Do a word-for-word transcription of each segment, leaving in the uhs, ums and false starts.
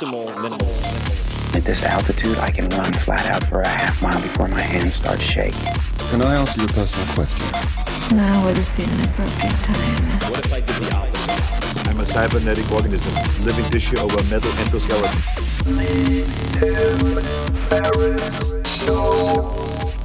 optimal minimalism. At this altitude, I can run flat out for a half mile before my hands start shaking. Can I ask you a personal question? Now would seem an appropriate time. What if I did the opposite? I'm a cybernetic organism, living tissue over metal endoskeleton. The Tim Ferriss Show.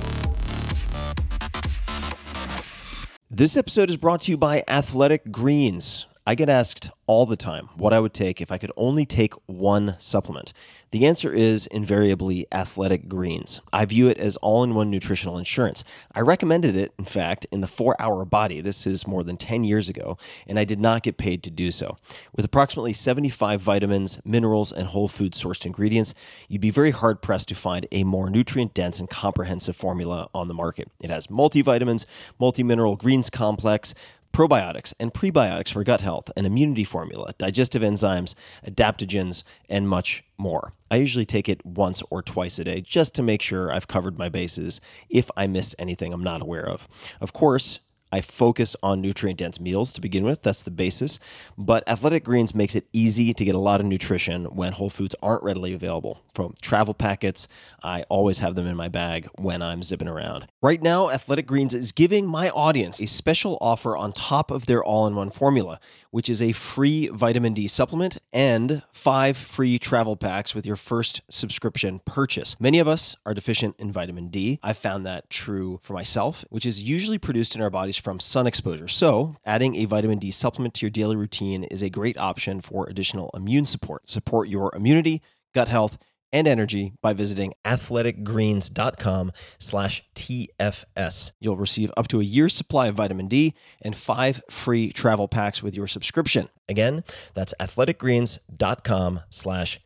This episode is brought to you by Athletic Greens. I get asked all the time what I would take if I could only take one supplement. The answer is invariably Athletic Greens. I view it as all-in-one nutritional insurance. I recommended it, in fact, in the four hour Body. This is more than ten years ago, and I did not get paid to do so. With approximately seventy-five vitamins, minerals, and whole food sourced ingredients, you'd be very hard-pressed to find a more nutrient-dense and comprehensive formula on the market. It has multivitamins, multi-mineral greens complex, probiotics and prebiotics for gut health, an immunity formula, digestive enzymes, adaptogens, and much more. I usually take it once or twice a day just to make sure I've covered my bases if I missed anything I'm not aware of. Of course, I focus on nutrient-dense meals to begin with. That's the basis. But Athletic Greens makes it easy to get a lot of nutrition when whole foods aren't readily available. From travel packets, I always have them in my bag when I'm zipping around. Right now, Athletic Greens is giving my audience a special offer on top of their all-in-one formula, which is a free vitamin D supplement and five free travel packs with your first subscription purchase. Many of us are deficient in vitamin D. I've found that true for myself, which is usually produced in our bodies from sun exposure. So, adding a vitamin D supplement to your daily routine is a great option for additional immune support. Support your immunity, gut health, and energy by visiting athleticgreens.com slash TFS. You'll receive up to a year's supply of vitamin D and five free travel packs with your subscription. Again, that's athleticgreens.com slash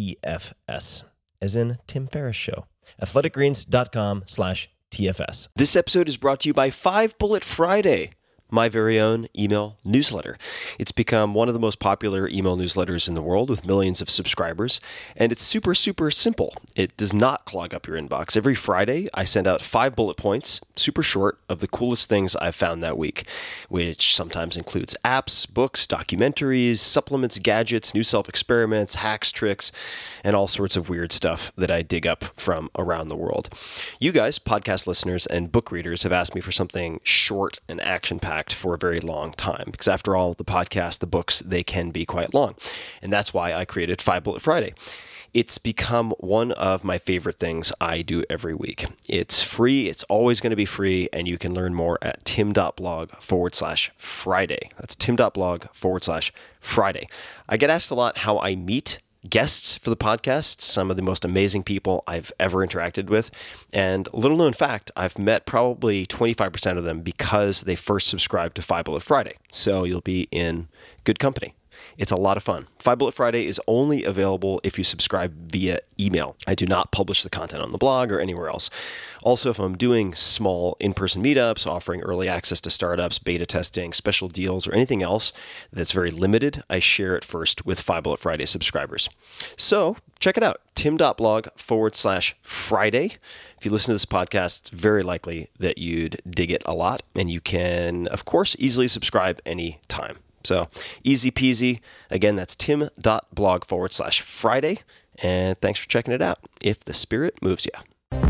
TFS, as in Tim Ferriss Show. athleticgreens.com slash TFS. This episode is brought to you by Five Bullet Friday, my very own email newsletter. It's become one of the most popular email newsletters in the world with millions of subscribers, and it's super, super simple. It does not clog up your inbox. Every Friday, I send out five bullet points, super short, of the coolest things I've found that week, which sometimes includes apps, books, documentaries, supplements, gadgets, new self-experiments, hacks, tricks, and all sorts of weird stuff that I dig up from around the world. You guys, podcast listeners and book readers, have asked me for something short and action-packed for a very long time, because after all, the podcast, the books, they can be quite long. And that's why I created Five Bullet Friday. It's become one of my favorite things I do every week. It's free. It's always going to be free. And you can learn more at tim.blog forward slash Friday. That's tim.blog forward slash Friday. I get asked a lot how I meet guests for the podcast, some of the most amazing people I've ever interacted with. And little known fact, I've met probably twenty-five percent of them because they first subscribed to Five Bullet Friday. So you'll be in good company. It's a lot of fun. Five Bullet Friday is only available if you subscribe via email. I do not publish the content on the blog or anywhere else. Also, if I'm doing small in-person meetups, offering early access to startups, beta testing, special deals, or anything else that's very limited, I share it first with Five Bullet Friday subscribers. So check it out, tim.blog forward slash Friday. If you listen to this podcast, it's very likely that you'd dig it a lot, and you can, of course, easily subscribe anytime. So easy peasy. Again, that's tim.blog forward slash Friday. And thanks for checking it out, if the spirit moves you.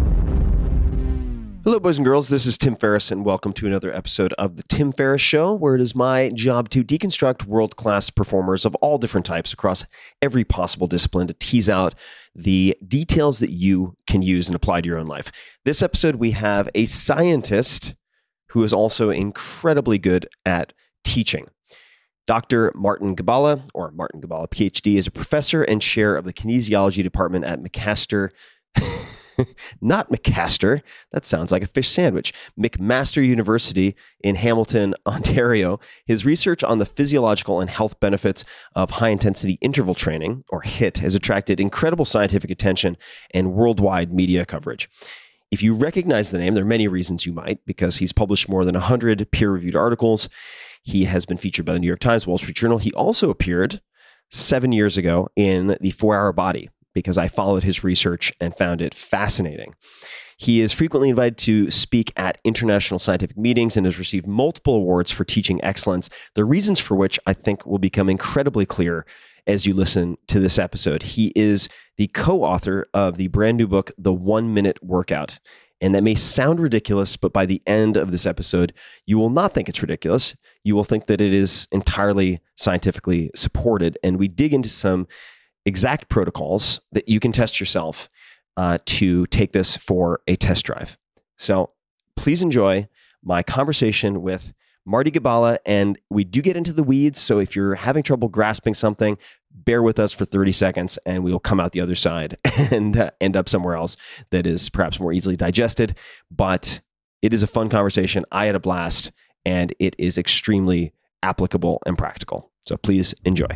Hello, boys and girls. This is Tim Ferriss, and welcome to another episode of The Tim Ferriss Show, where it is my job to deconstruct world-class performers of all different types across every possible discipline to tease out the details that you can use and apply to your own life. This episode, we have a scientist who is also incredibly good at teaching. Doctor Martin Gibala, or Martin Gibala, P H D, is a professor and chair of the kinesiology department at McMaster, not McMaster, that sounds like a fish sandwich, McMaster University in Hamilton, Ontario. His research on the physiological and health benefits of high-intensity interval training, or HIIT, has attracted incredible scientific attention and worldwide media coverage. If you recognize the name, there are many reasons you might, because he's published more than one hundred peer-reviewed articles. He has been featured by the New York Times, Wall Street Journal. He also appeared seven years ago in the four hour Body, because I followed his research and found it fascinating. He is frequently invited to speak at international scientific meetings and has received multiple awards for teaching excellence, the reasons for which I think will become incredibly clear as you listen to this episode. He is the co-author of the brand new book, The One Minute Workout. And that may sound ridiculous, but by the end of this episode, you will not think it's ridiculous. You will think that it is entirely scientifically supported. And we dig into some exact protocols that you can test yourself uh, to take this for a test drive. So please enjoy my conversation with Marty Gibala. And we do get into the weeds. So if you're having trouble grasping something, bear with us for thirty seconds and we will come out the other side and uh, end up somewhere else that is perhaps more easily digested. But it is a fun conversation. I had a blast and it is extremely applicable and practical. So please enjoy.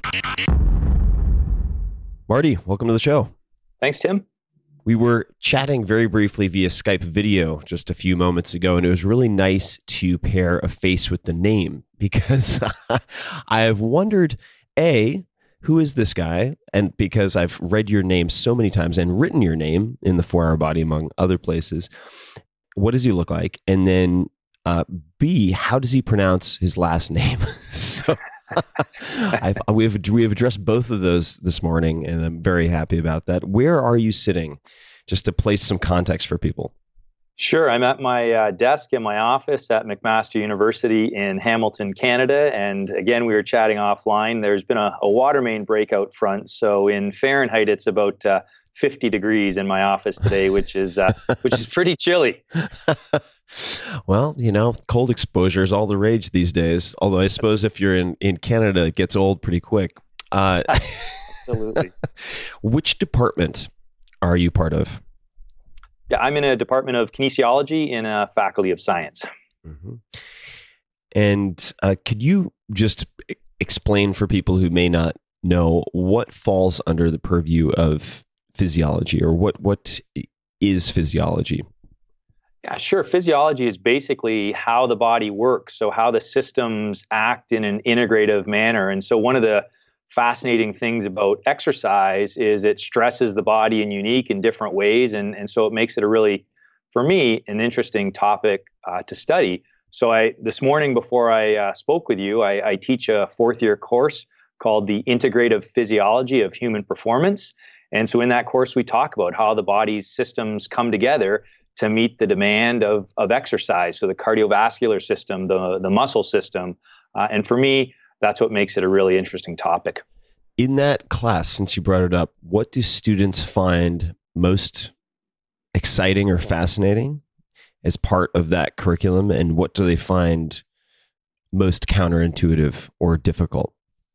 Marty, welcome to the show. Thanks, Tim. We were chatting very briefly via Skype video just a few moments ago, and it was really nice to pair a face with the name because I have wondered, A, who is this guy? And because I've read your name so many times and written your name in the four hour Body, among other places, what does he look like? And then uh, B, how does he pronounce his last name? so I've, we, have, we have addressed both of those this morning, and I'm very happy about that. Where are you sitting? Just to place some context for people. Sure. I'm at my uh, desk in my office at McMaster University in Hamilton, Canada. And again, we were chatting offline. There's been a, a water main break out front. So in Fahrenheit, it's about uh, fifty degrees in my office today, which is uh, which is pretty chilly. Well, you know, cold exposure is all the rage these days. Although I suppose if you're in, in Canada, it gets old pretty quick. Uh, Absolutely. Which department are you part of? Yeah, I'm in a department of kinesiology in a faculty of science. Mm-hmm. And uh, could you just explain for people who may not know what falls under the purview of physiology, or what what is physiology? Yeah, sure. Physiology is basically how the body works, so how the systems act in an integrative manner. And so one of the fascinating things about exercise is it stresses the body in unique and different ways. And, and so it makes it a really, for me, an interesting topic uh, to study. So I this morning before I uh, spoke with you, I, I teach a fourth year course called the Integrative Physiology of Human Performance. And so in that course, we talk about how the body's systems come together to meet the demand of, of exercise. So the cardiovascular system, the, the muscle system. Uh, and for me, that's what makes it a really interesting topic. In that class, since you brought it up, what do students find most exciting or fascinating as part of that curriculum? And what do they find most counterintuitive or difficult?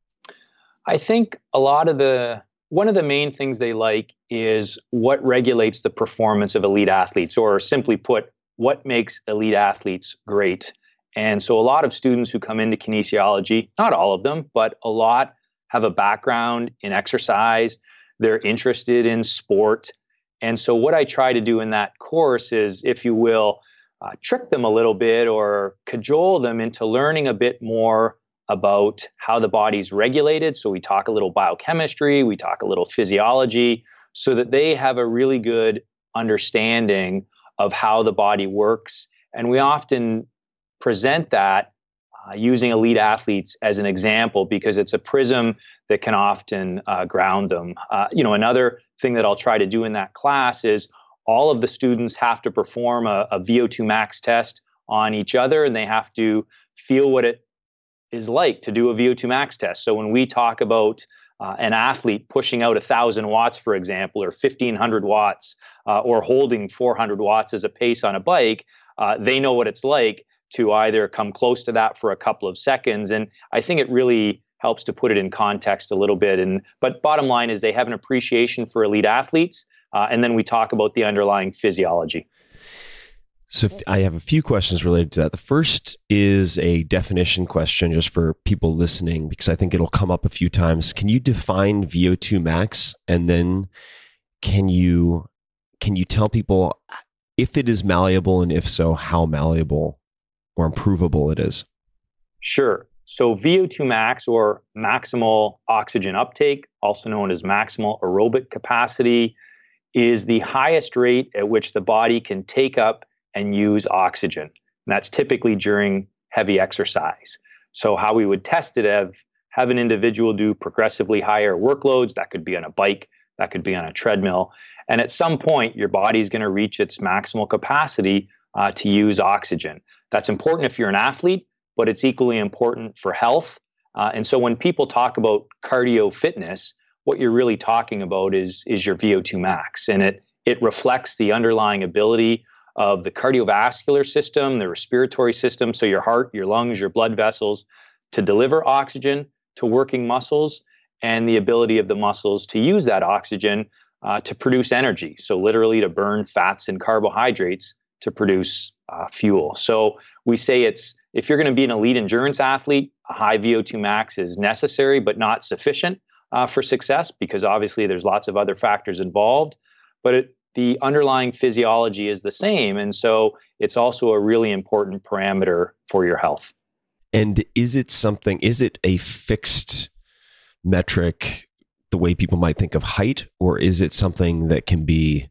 I think a lot of the, one of the main things they like is what regulates the performance of elite athletes, or simply put, what makes elite athletes great. And so a lot of students who come into kinesiology, not all of them, but a lot have a background in exercise. They're interested in sport. And so what I try to do in that course is, if you will, uh, trick them a little bit or cajole them into learning a bit more about how the body's regulated. So we talk a little biochemistry, we talk a little physiology, so that they have a really good understanding of how the body works. And we often present that uh, using elite athletes as an example, because it's a prism that can often uh, ground them. Uh, you know, another thing that I'll try to do in that class is all of the students have to perform a, a V O two max test on each other, and they have to feel what it is like to do a V O two max test. So when we talk about uh, an athlete pushing out one thousand watts, for example, or fifteen hundred watts, uh, or holding four hundred watts as a pace on a bike, uh, they know what it's like to either come close to that for a couple of seconds. And I think it really helps to put it in context a little bit. And but bottom line is they have an appreciation for elite athletes. Uh, and then we talk about the underlying physiology. So I have a few questions related to that. The first is a definition question just for people listening, because I think it'll come up a few times. Can you define V O two max? And then can you can you tell people if it is malleable, and if so, how malleable or improvable it is? Sure. So V O two max, or maximal oxygen uptake, also known as maximal aerobic capacity, is the highest rate at which the body can take up and use oxygen. And that's typically during heavy exercise. So how we would test it have, have an individual do progressively higher workloads. That could be on a bike, that could be on a treadmill. And at some point, your body's going to reach its maximal capacity uh, to use oxygen. That's important if you're an athlete, but it's equally important for health. Uh, and so when people talk about cardio fitness, what you're really talking about is, is your V O two max. And it, it reflects the underlying ability of the cardiovascular system, the respiratory system, so your heart, your lungs, your blood vessels, to deliver oxygen to working muscles, and the ability of the muscles to use that oxygen uh, to produce energy. So literally to burn fats and carbohydrates to produce uh, fuel. So we say it's, if you're going to be an elite endurance athlete, a high V O two max is necessary, but not sufficient uh, for success, because obviously there's lots of other factors involved, but it, the underlying physiology is the same. And so it's also a really important parameter for your health. And is it something, is it a fixed metric the way people might think of height, or is it something that can be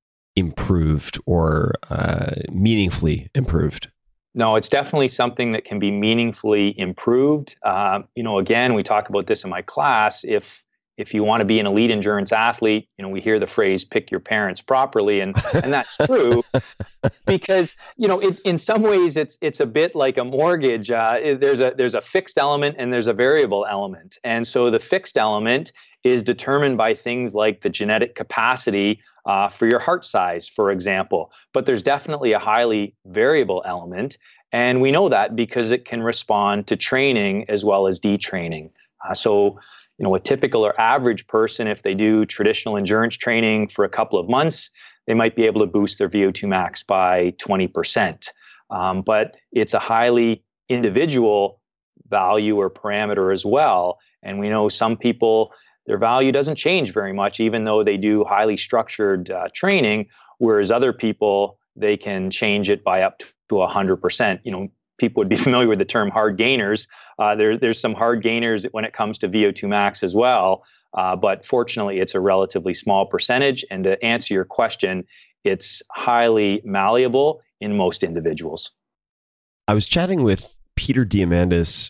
improved or uh, meaningfully improved? No, it's definitely something that can be meaningfully improved. Uh, you know, again, we talk about this in my class. If if you want to be an elite endurance athlete, you know, we hear the phrase "pick your parents properly," and and that's true, because you know, it, in some ways, it's it's a bit like a mortgage. Uh, there's a there's a fixed element and there's a variable element, and so the fixed element is determined by things like the genetic capacity uh, for your heart size, for example. But there's definitely a highly variable element, and we know that because it can respond to training as well as detraining. Uh, so. You know, a typical or average person, if they do traditional endurance training for a couple of months, they might be able to boost their V O two max by twenty percent. Um, but it's a highly individual value or parameter as well. And we know some people, their value doesn't change very much, even though they do highly structured uh, training, whereas other people, they can change it by up to one hundred percent. You know, people would be familiar with the term hard gainers. Uh, there, there's some hard gainers when it comes to V O two max as well. Uh, but fortunately, it's a relatively small percentage. And to answer your question, it's highly malleable in most individuals. I was chatting with Peter Diamandis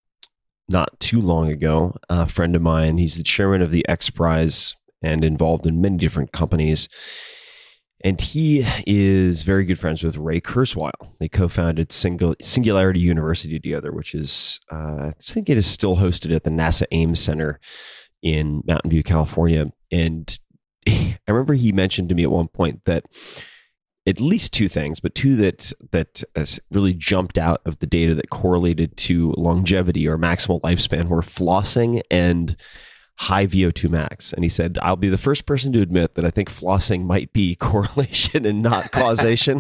not too long ago, a friend of mine. He's the chairman of the X Prize and involved in many different companies. And he is very good friends with Ray Kurzweil. They co-founded Singu- Singularity University together, which is, uh, I think it is still hosted at the NASA Ames Center in Mountain View, California. And I remember he mentioned to me at one point that at least two things, but two that that uh, really jumped out of the data that correlated to longevity or maximal lifespan were flossing and high V O two max. And he said, I'll be the first person to admit that I think flossing might be correlation and not causation.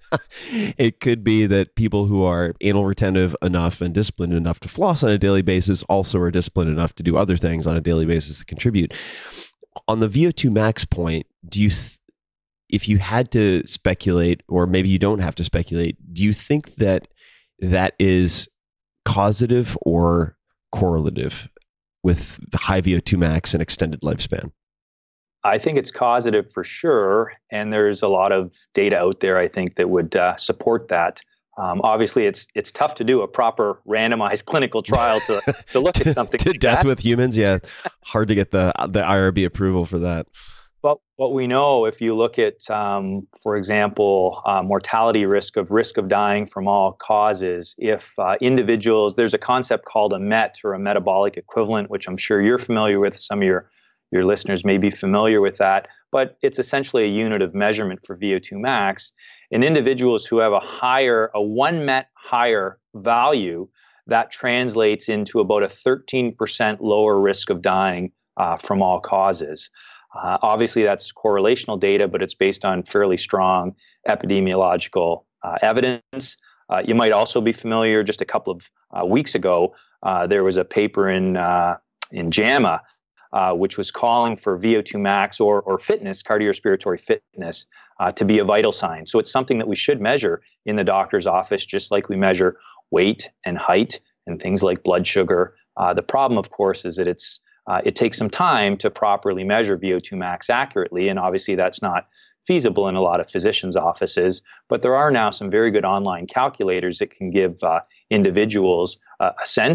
It could be that people who are anal retentive enough and disciplined enough to floss on a daily basis also are disciplined enough to do other things on a daily basis that contribute. On the V O two max point, do you, th- if you had to speculate, or maybe you don't have to speculate, do you think that that is causative or correlative with the high V O two max and extended lifespan? I think it's causative for sure. And there's a lot of data out there, I think, that would uh, support that. Um, obviously, it's it's tough to do a proper randomized clinical trial to, to look to, at something to like death that. with humans. Yeah, hard to get the the I R B approval for that. But what we know, if you look at, um, for example, uh, mortality risk of risk of dying from all causes, if uh, individuals, there's a concept called a M E T or a metabolic equivalent, which I'm sure you're familiar with. Some of your, your listeners may be familiar with that, but it's essentially a unit of measurement for V O two max. In individuals who have a higher, a one M E T higher value, that translates into about a thirteen percent lower risk of dying uh, from all causes. Uh, obviously, that's correlational data, but it's based on fairly strong epidemiological uh, evidence. Uh, you might also be familiar, just a couple of uh, weeks ago, uh, there was a paper in uh, in JAMA, uh, which was calling for V O two max or or fitness, cardiorespiratory fitness, uh, to be a vital sign. So it's something that we should measure in the doctor's office, just like we measure weight and height and things like blood sugar. Uh, the problem, of course, is that it's Uh, it takes some time to properly measure V O two max accurately, and obviously that's not feasible in a lot of physicians' offices. But there are now some very good online calculators that can give uh, individuals uh, a sense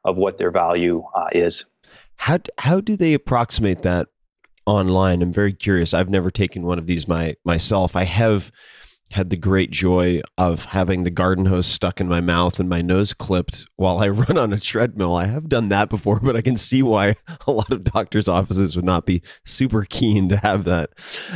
of what their value uh, is. How how do they approximate that online? I'm very curious. I've never taken one of these my myself. I have had the great joy of having the garden hose stuck in my mouth and my nose clipped while I run on a treadmill. I have done that before, but I can see why a lot of doctors' offices would not be super keen to have that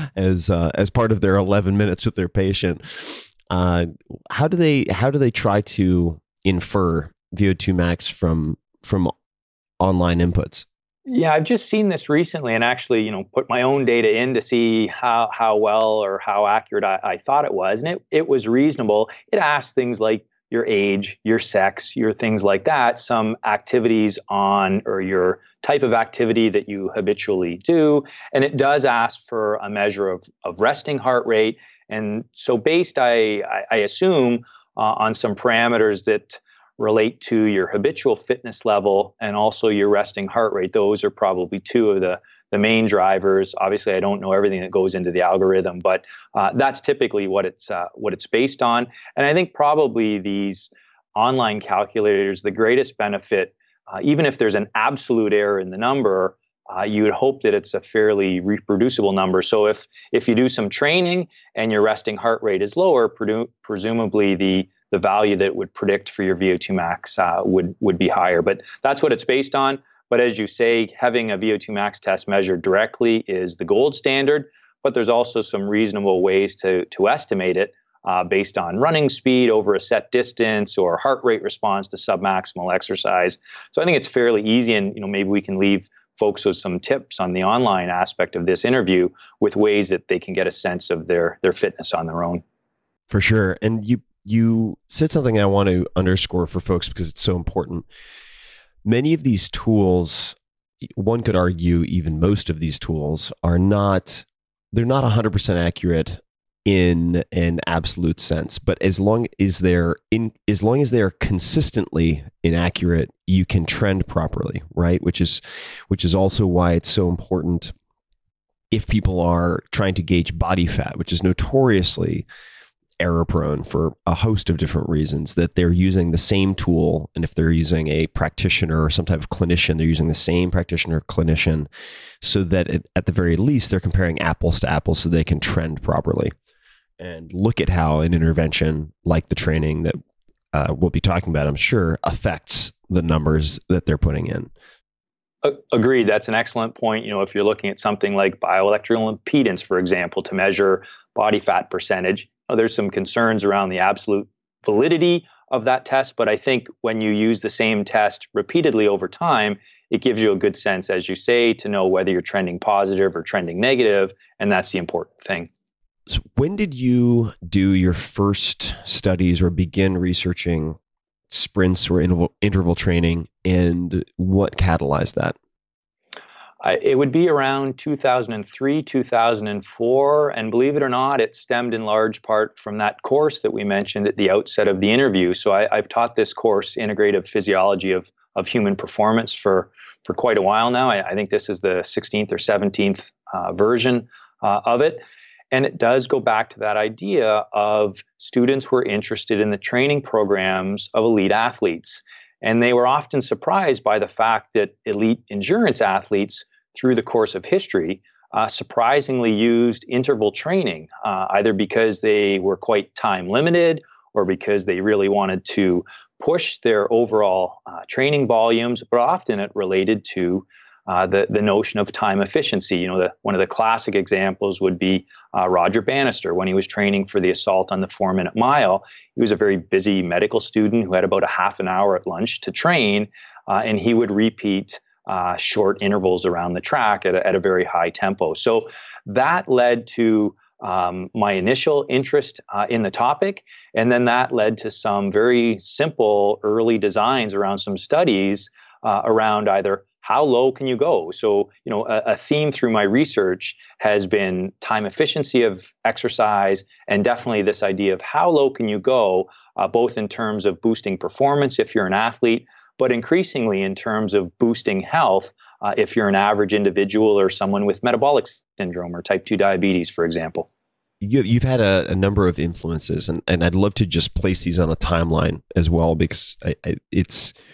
as uh, as part of their eleven minutes with their patient. Uh, how do they how do they try to infer V O two max from from online inputs? Yeah, I've just seen this recently, and actually, you know, put my own data in to see how how well or how accurate I, I thought it was, and it it was reasonable. It asked things like your age, your sex, your things like that, some activities on or your type of activity that you habitually do, and it does ask for a measure of of resting heart rate, and so based, I I, I assume uh, on some parameters that relate to your habitual fitness level and also your resting heart rate. Those are probably two of the, the main drivers. Obviously, I don't know everything that goes into the algorithm, but uh, that's typically what it's uh, what it's based on. And I think probably these online calculators, the greatest benefit, uh, even if there's an absolute error in the number, uh, you would hope that it's a fairly reproducible number. So if if you do some training and your resting heart rate is lower, predu- presumably the the value that it would predict for your V O two max uh, would would be higher. But that's what it's based on. But as you say, having a V O two max test measured directly is the gold standard. But there's also some reasonable ways to to estimate it uh, based on running speed over a set distance or heart rate response to submaximal exercise. So I think it's fairly easy, and you know maybe we can leave folks with some tips on the online aspect of this interview with ways that they can get a sense of their their fitness on their own. For sure, and you. You said something I want to underscore for folks because it's so important. Many of these tools, one could argue even most of these tools are not, they're not one hundred percent accurate in an absolute sense, but as long as they're in, as long as they're consistently inaccurate, you can trend properly, right? Which is, which is also why it's so important if people are trying to gauge body fat, which is notoriously error prone for a host of different reasons, that they're using the same tool. And if they're using a practitioner or some type of clinician, they're using the same practitioner clinician so that it, at the very least, they're comparing apples to apples so they can trend properly and look at how an intervention like the training that uh, we'll be talking about, I'm sure, affects the numbers that they're putting in. Agreed. That's an excellent point. You know, if you're looking at something like bioelectrical impedance, for example, to measure body fat percentage, there's some concerns around the absolute validity of that test, but I think when you use the same test repeatedly over time, it gives you a good sense, as you say, to know whether you're trending positive or trending negative, and that's the important thing. So when did you do your first studies or begin researching sprints or interval, interval training, and what catalyzed that? Uh, it would be around two thousand three, two thousand four, and believe it or not, it stemmed in large part from that course that we mentioned at the outset of the interview. So I, I've taught this course, Integrative Physiology of, of Human Performance, for, for quite a while now. I, I think this is the sixteenth or seventeenth uh, version uh, of it. And it does go back to that idea of students were interested in the training programs of elite athletes. And they were often surprised by the fact that elite endurance athletes, through the course of history, uh, surprisingly used interval training, uh, either because they were quite time limited or because they really wanted to push their overall uh, training volumes, but often it related to uh, the, the notion of time efficiency. You know, the, one of the classic examples would be uh, Roger Bannister. When he was training for the assault on the four-minute mile, he was a very busy medical student who had about a half an hour at lunch to train, uh, and he would repeat uh, short intervals around the track at a, at a very high tempo. So that led to um, my initial interest uh, in the topic, and then that led to some very simple early designs around some studies uh, around either how low can you go? So, you know, a, a theme through my research has been time efficiency of exercise, and definitely this idea of how low can you go, uh, both in terms of boosting performance if you're an athlete, but increasingly in terms of boosting health uh, if you're an average individual or someone with metabolic syndrome or type two diabetes, for example. You, you've had a, a number of influences, and, and I'd love to just place these on a timeline as well, because I, I, it's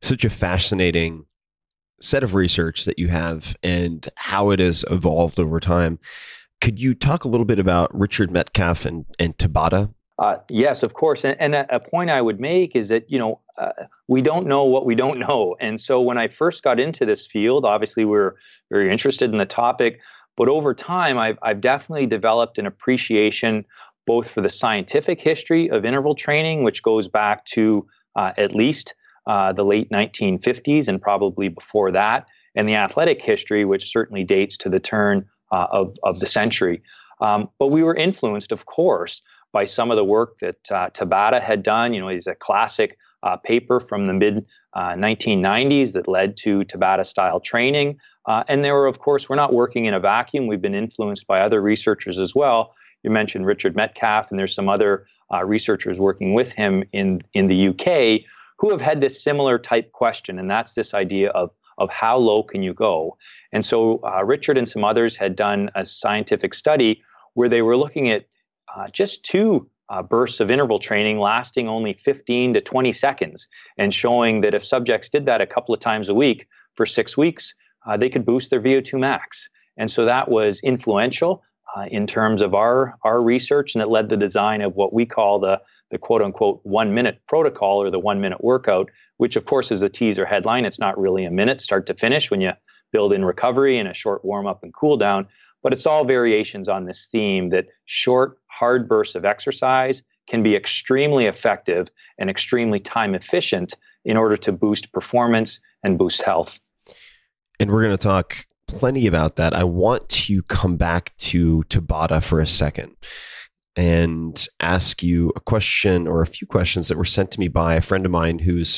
such a fascinating set of research that you have and how it has evolved over time. Could you talk a little bit about Richard Metcalf and, and Tabata? Uh, yes, of course. And, and a, a point I would make is that, you know, uh, we don't know what we don't know. And so when I first got into this field, obviously we we're very interested in the topic, but over time, I've, I've definitely developed an appreciation both for the scientific history of interval training, which goes back to uh, at least uh, the late nineteen fifties and probably before that, and the athletic history, which certainly dates to the turn uh, of, of the century. Um, but we were influenced, of course, by some of the work that uh, Tabata had done. You know, he's a classic uh, paper from the mid uh, nineteen nineties that led to Tabata-style training. Uh, and there were, of course, we're not working in a vacuum. We've been influenced by other researchers as well. You mentioned Richard Metcalf, and there's some other uh, researchers working with him in, in the U K who have had this similar type question, and that's this idea of, of how low can you go? And so uh, Richard and some others had done a scientific study where they were looking at uh, just two uh, bursts of interval training lasting only fifteen to twenty seconds, and showing that if subjects did that a couple of times a week for six weeks, uh, they could boost their V O two max. And so that was influential uh, in terms of our, our research, and it led the design of what we call the, the quote-unquote one-minute protocol, or the one-minute workout, which of course is a teaser headline. It's not really a minute start to finish when you build in recovery and a short warm-up and cool-down, but it's all variations on this theme that short, hard bursts of exercise can be extremely effective and extremely time efficient in order to boost performance and boost health. And we're going to talk plenty about that. I want to come back to Tabata for a second and ask you a question, or a few questions that were sent to me by a friend of mine who's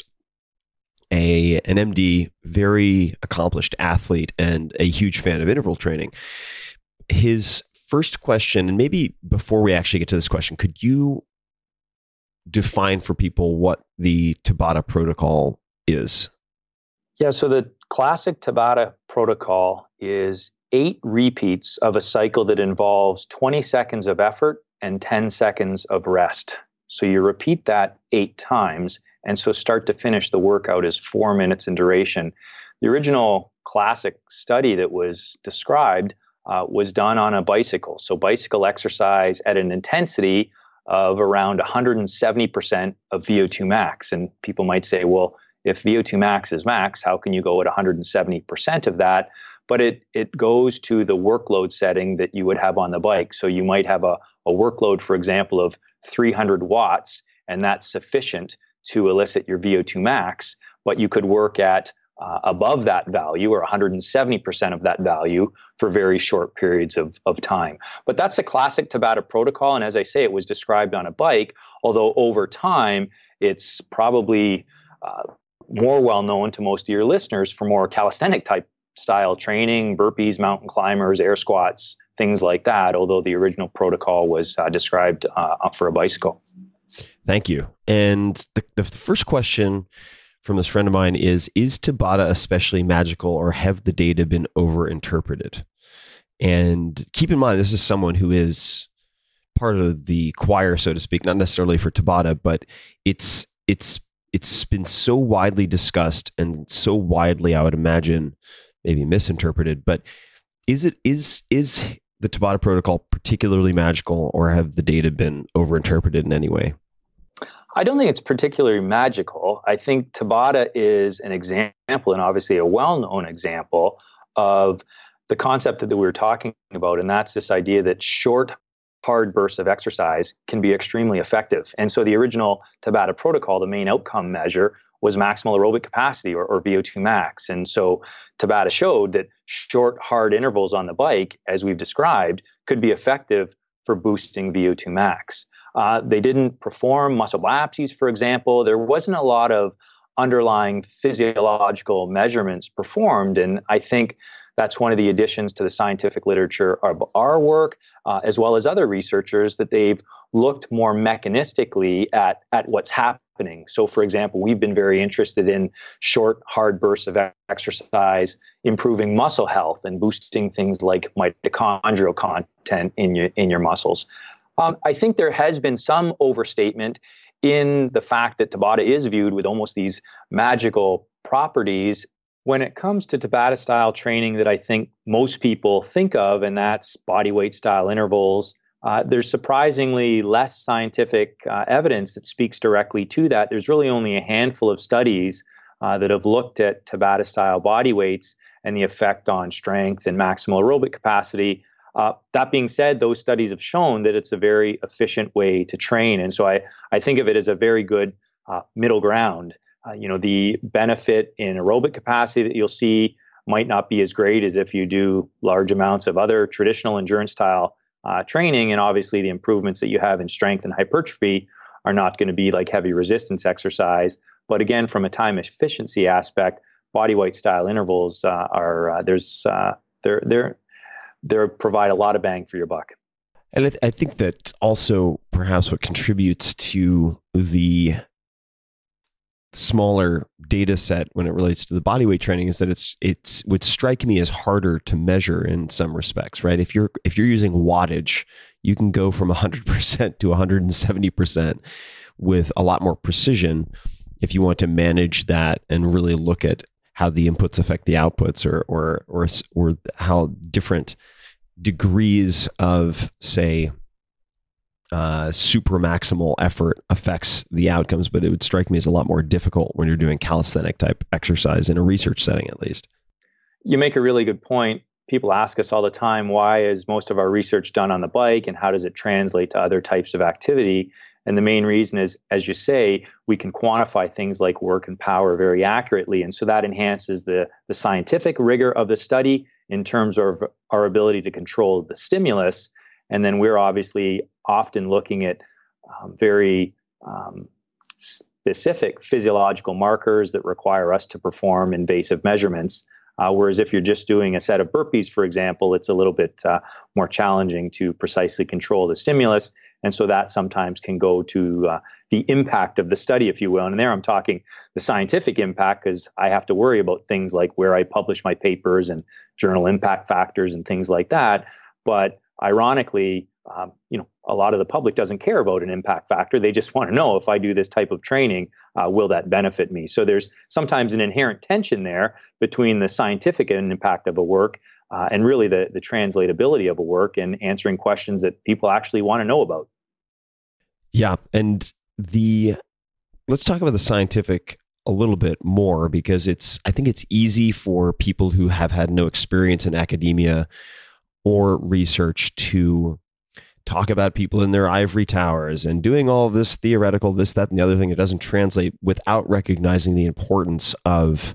a an M D, very accomplished athlete, and a huge fan of interval training. His first question, and maybe before we actually get to this question, could you define for people what the Tabata protocol is? Yeah, so the classic Tabata protocol is eight repeats of a cycle that involves twenty seconds of effort and ten seconds of rest. So you repeat that eight times, and so start to finish, the workout is four minutes in duration. The original classic study that was described uh, was done on a bicycle. So bicycle exercise at an intensity of around one hundred seventy percent of V O two max. And people might say, well, if V O two max is max, how can you go at one hundred seventy percent of that? But it it goes to the workload setting that you would have on the bike. So you might have a, a workload, for example, of three hundred watts, and that's sufficient to elicit your V O two max, but you could work at uh, above that value, or one hundred seventy percent of that value, for very short periods of, of time. But that's a classic Tabata protocol, and as I say, it was described on a bike, although over time, it's probably uh, more well known to most of your listeners for more calisthenic type style training, burpees, mountain climbers, air squats, things like that, although the original protocol was uh, described uh, for a bicycle. Thank you. And the, the first question from this friend of mine is, is Tabata especially magical, or have the data been overinterpreted? And keep in mind, this is someone who is part of the choir, so to speak, not necessarily for Tabata, but it's it's it's been so widely discussed and so widely, I would imagine, maybe misinterpreted. But is it is is the Tabata protocol particularly magical, or have the data been overinterpreted in any way? I don't think it's particularly magical. I think Tabata is an example, and obviously a well-known example, of the concept that we were talking about, and that's this idea that short, hard bursts of exercise can be extremely effective. And so the original Tabata protocol, the main outcome measure, was maximal aerobic capacity, or, or V O two max. And so Tabata showed that short, hard intervals on the bike, as we've described, could be effective for boosting V O two max. Uh, they didn't perform muscle biopsies, for example. There wasn't a lot of underlying physiological measurements performed. And I think that's one of the additions to the scientific literature of our work, uh, as well as other researchers, that they've looked more mechanistically at, at what's happening. So, for example, we've been very interested in short, hard bursts of exercise, improving muscle health, and boosting things like mitochondrial content in your, in your muscles. Um, I think there has been some overstatement in the fact that Tabata is viewed with almost these magical properties. When it comes to Tabata style training that I think most people think of, and that's body weight style intervals, uh, there's surprisingly less scientific uh, evidence that speaks directly to that. There's really only a handful of studies uh, that have looked at Tabata style body weights and the effect on strength and maximal aerobic capacity. Uh, that being said, those studies have shown that it's a very efficient way to train. And so I, I think of it as a very good uh, middle ground. Uh, you know, the benefit in aerobic capacity that you'll see might not be as great as if you do large amounts of other traditional endurance style uh, training. And obviously the improvements that you have in strength and hypertrophy are not going to be like heavy resistance exercise. But again, from a time efficiency aspect, body weight style intervals uh, are, uh, there's, uh, they're, they're, they provide a lot of bang for your buck. And I, th- I think that also perhaps what contributes to the smaller data set when it relates to the body weight training is that it's it's would strike me as harder to measure in some respects, right? If you're if you're using wattage, you can go from one hundred percent to one hundred seventy percent with a lot more precision if you want to manage that and really look at how the inputs affect the outputs, or or or or how different degrees of, say, uh, super maximal effort affects the outcomes. But it would strike me as a lot more difficult when you're doing calisthenic type exercise in a research setting, at least. You make a really good point. People ask us all the time, why is most of our research done on the bike, and how does it translate to other types of activity? And the main reason is, as you say, we can quantify things like work and power very accurately. And so that enhances the, the scientific rigor of the study in terms of our ability to control the stimulus. And then we're obviously often looking at um, very um, specific physiological markers that require us to perform invasive measurements. Uh, whereas if you're just doing a set of burpees, for example, it's a little bit uh, more challenging to precisely control the stimulus. And so that sometimes can go to uh, the impact of the study, if you will. And there I'm talking the scientific impact, because I have to worry about things like where I publish my papers and journal impact factors and things like that. But ironically, um, you know, a lot of the public doesn't care about an impact factor. They just want to know, if I do this type of training, uh, will that benefit me? So there's sometimes an inherent tension there between the scientific impact of a work uh, and really the, the translatability of a work, and answering questions that people actually want to know about. Yeah. And the, let's talk about the scientific a little bit more, because it's, I think it's easy for people who have had no experience in academia or research to talk about people in their ivory towers and doing all of this theoretical, this, that, and the other thing that doesn't translate, without recognizing the importance of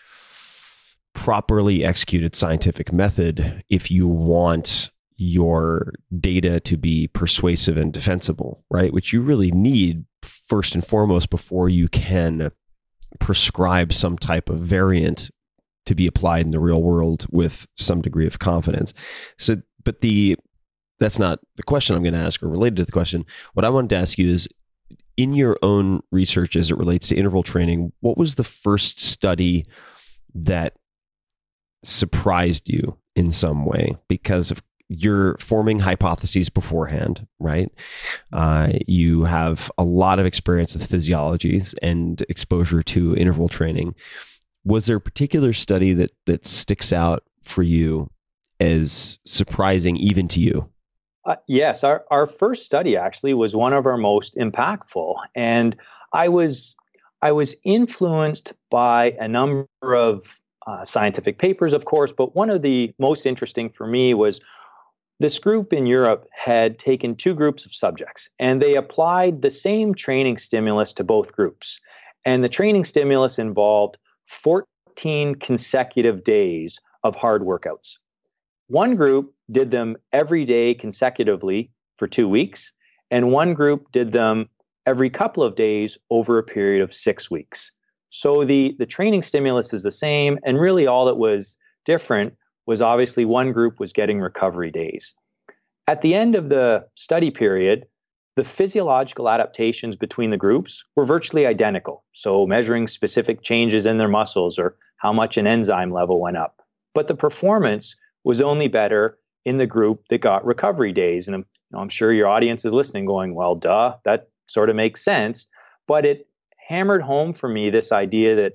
properly executed scientific method if you want your data to be persuasive and defensible, right? Which you really need first and foremost before you can prescribe some type of variant to be applied in the real world with some degree of confidence. So, but the, that's not the question I'm going to ask, or related to the question. What I wanted to ask you is, in your own research as it relates to interval training, what was the first study that surprised you in some way? Because of you're forming hypotheses beforehand, right? Uh, you have a lot of experience with physiologies and exposure to interval training. Was there a particular study that that sticks out for you as surprising even to you? Uh, yes, our, our first study actually was one of our most impactful. And I was I was influenced by a number of uh, scientific papers, of course, but one of the most interesting for me was this group in Europe had taken two groups of subjects, and they applied the same training stimulus to both groups. And the training stimulus involved fourteen consecutive days of hard workouts. One group did them every day consecutively for two weeks, and one group did them every couple of days over a period of six weeks. So the, the training stimulus is the same, and really all that was different was obviously one group was getting recovery days. At the end of the study period, the physiological adaptations between the groups were virtually identical. So measuring specific changes in their muscles or how much an enzyme level went up. But the performance was only better in the group that got recovery days. And I'm, you know, I'm sure your audience is listening going, well, duh, that sort of makes sense. But it hammered home for me this idea that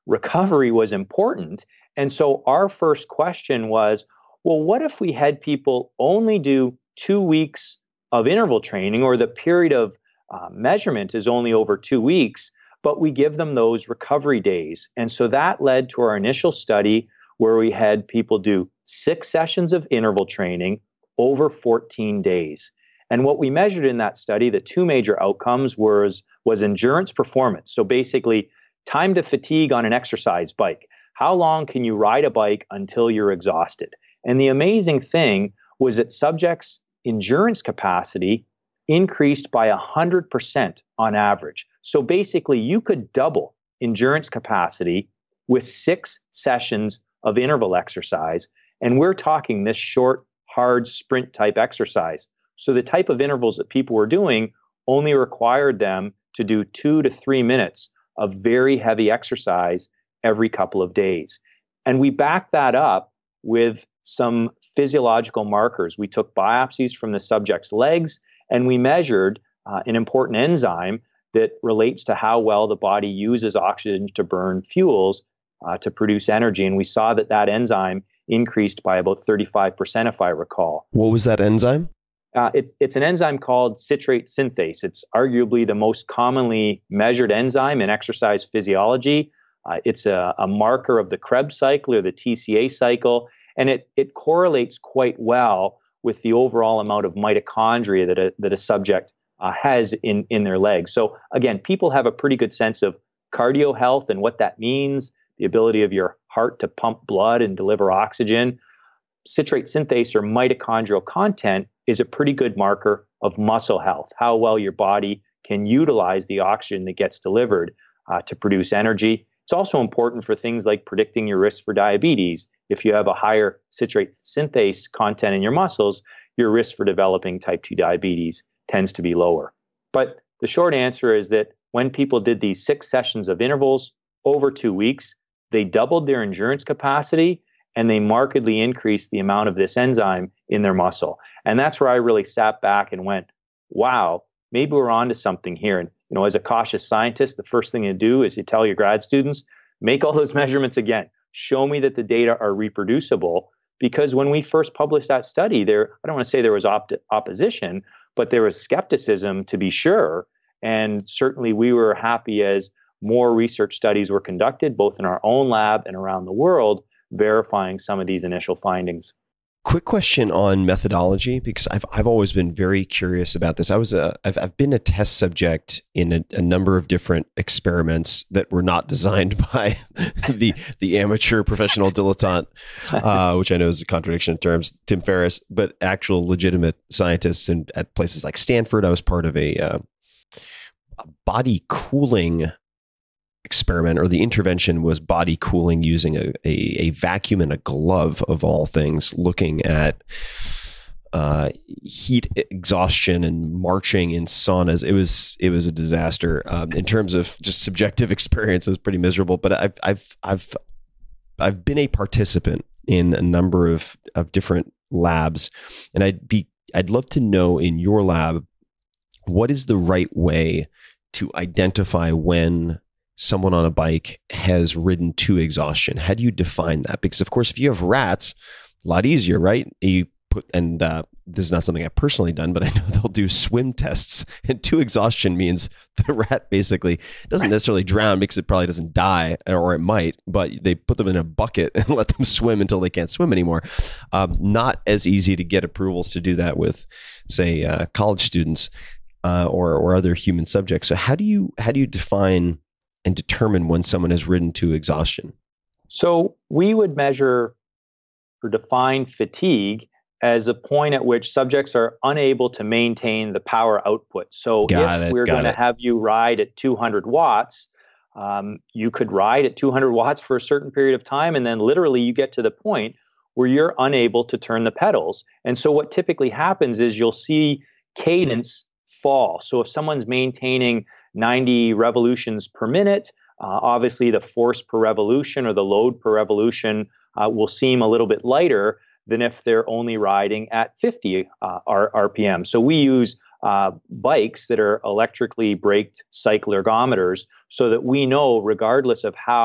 recovery was important. And so our first question was, well, what if we had people only do two weeks of interval training, or the period of uh, measurement is only over two weeks, but we give them those recovery days? And so that led to our initial study where we had people do six sessions of interval training over fourteen days. And what we measured in that study, the two major outcomes was, was endurance performance. So basically, time to fatigue on an exercise bike. How long can you ride a bike until you're exhausted? And the amazing thing was that subjects' endurance capacity increased by one hundred percent on average. So basically, you could double endurance capacity with six sessions of interval exercise. And we're talking this short, hard sprint type exercise. So the type of intervals that people were doing only required them to do two to three minutes of very heavy exercise every couple of days. And we backed that up with some physiological markers. We took biopsies from the subject's legs, and we measured uh, an important enzyme that relates to how well the body uses oxygen to burn fuels uh, to produce energy. And we saw that that enzyme increased by about thirty-five percent, if I recall. What was that enzyme? Uh, it's, it's an enzyme called citrate synthase. It's arguably the most commonly measured enzyme in exercise physiology. Uh, it's a, a marker of the Krebs cycle or the T C A cycle, and it, it correlates quite well with the overall amount of mitochondria that a, that a subject uh, has in, in their legs. So again, people have a pretty good sense of cardio health and what that means, the ability of your heart to pump blood and deliver oxygen. Citrate synthase or mitochondrial content is a pretty good marker of muscle health, how well your body can utilize the oxygen that gets delivered uh, to produce energy. It's also important for things like predicting your risk for diabetes. If you have a higher citrate synthase content in your muscles, your risk for developing type two diabetes tends to be lower. But the short answer is that when people did these six sessions of intervals over two weeks, they doubled their endurance capacity and they markedly increased the amount of this enzyme in their muscle. And that's where I really sat back and went, wow, maybe we're onto something here. And you know, as a cautious scientist, the first thing you do is you tell your grad students, make all those measurements again. Show me that the data are reproducible. Because when we first published that study, there, I don't want to say there was op- opposition, but there was skepticism to be sure. And certainly we were happy as more research studies were conducted, both in our own lab and around the world, verifying some of these initial findings. Quick question on methodology, because I've I've always been very curious about this. I was a I've I've been a test subject in a, a number of different experiments that were not designed by the the amateur professional dilettante, uh, which I know is a contradiction in terms, Tim Ferriss, but actual legitimate scientists. And at places like Stanford, I was part of a, uh, a body cooling experiment, or the intervention was body cooling using a, a, a vacuum and a glove of all things, looking at uh, heat exhaustion and marching in saunas. It was it was a disaster um, in terms of just subjective experience. It was pretty miserable. But I've I've I've I've been a participant in a number of of different labs, and I'd be I'd love to know in your lab, what is the right way to identify when someone on a bike has ridden to exhaustion? How do you define that? Because of course, if you have rats, a lot easier, right? You put, and uh, this is not something I've personally done, but I know they'll do swim tests, and to exhaustion means the rat basically doesn't necessarily drown because it probably doesn't die, or it might, but they put them in a bucket and let them swim until they can't swim anymore. Um, not as easy to get approvals to do that with, say, uh, college students uh, or or other human subjects. So how do you how do you define and determine when someone has ridden to exhaustion? So we would measure or define fatigue as a point at which subjects are unable to maintain the power output. So got if it, we're going to it. have you ride at two hundred watts, um, you could ride at two hundred watts for a certain period of time, and then literally you get to the point where you're unable to turn the pedals. And so what typically happens is you'll see cadence fall. So if someone's maintaining ninety revolutions per minute, uh, obviously the force per revolution or the load per revolution uh, will seem a little bit lighter than if they're only riding at fifty uh, R P M. So we use uh, bikes that are electrically braked cycle ergometers so that we know, regardless of how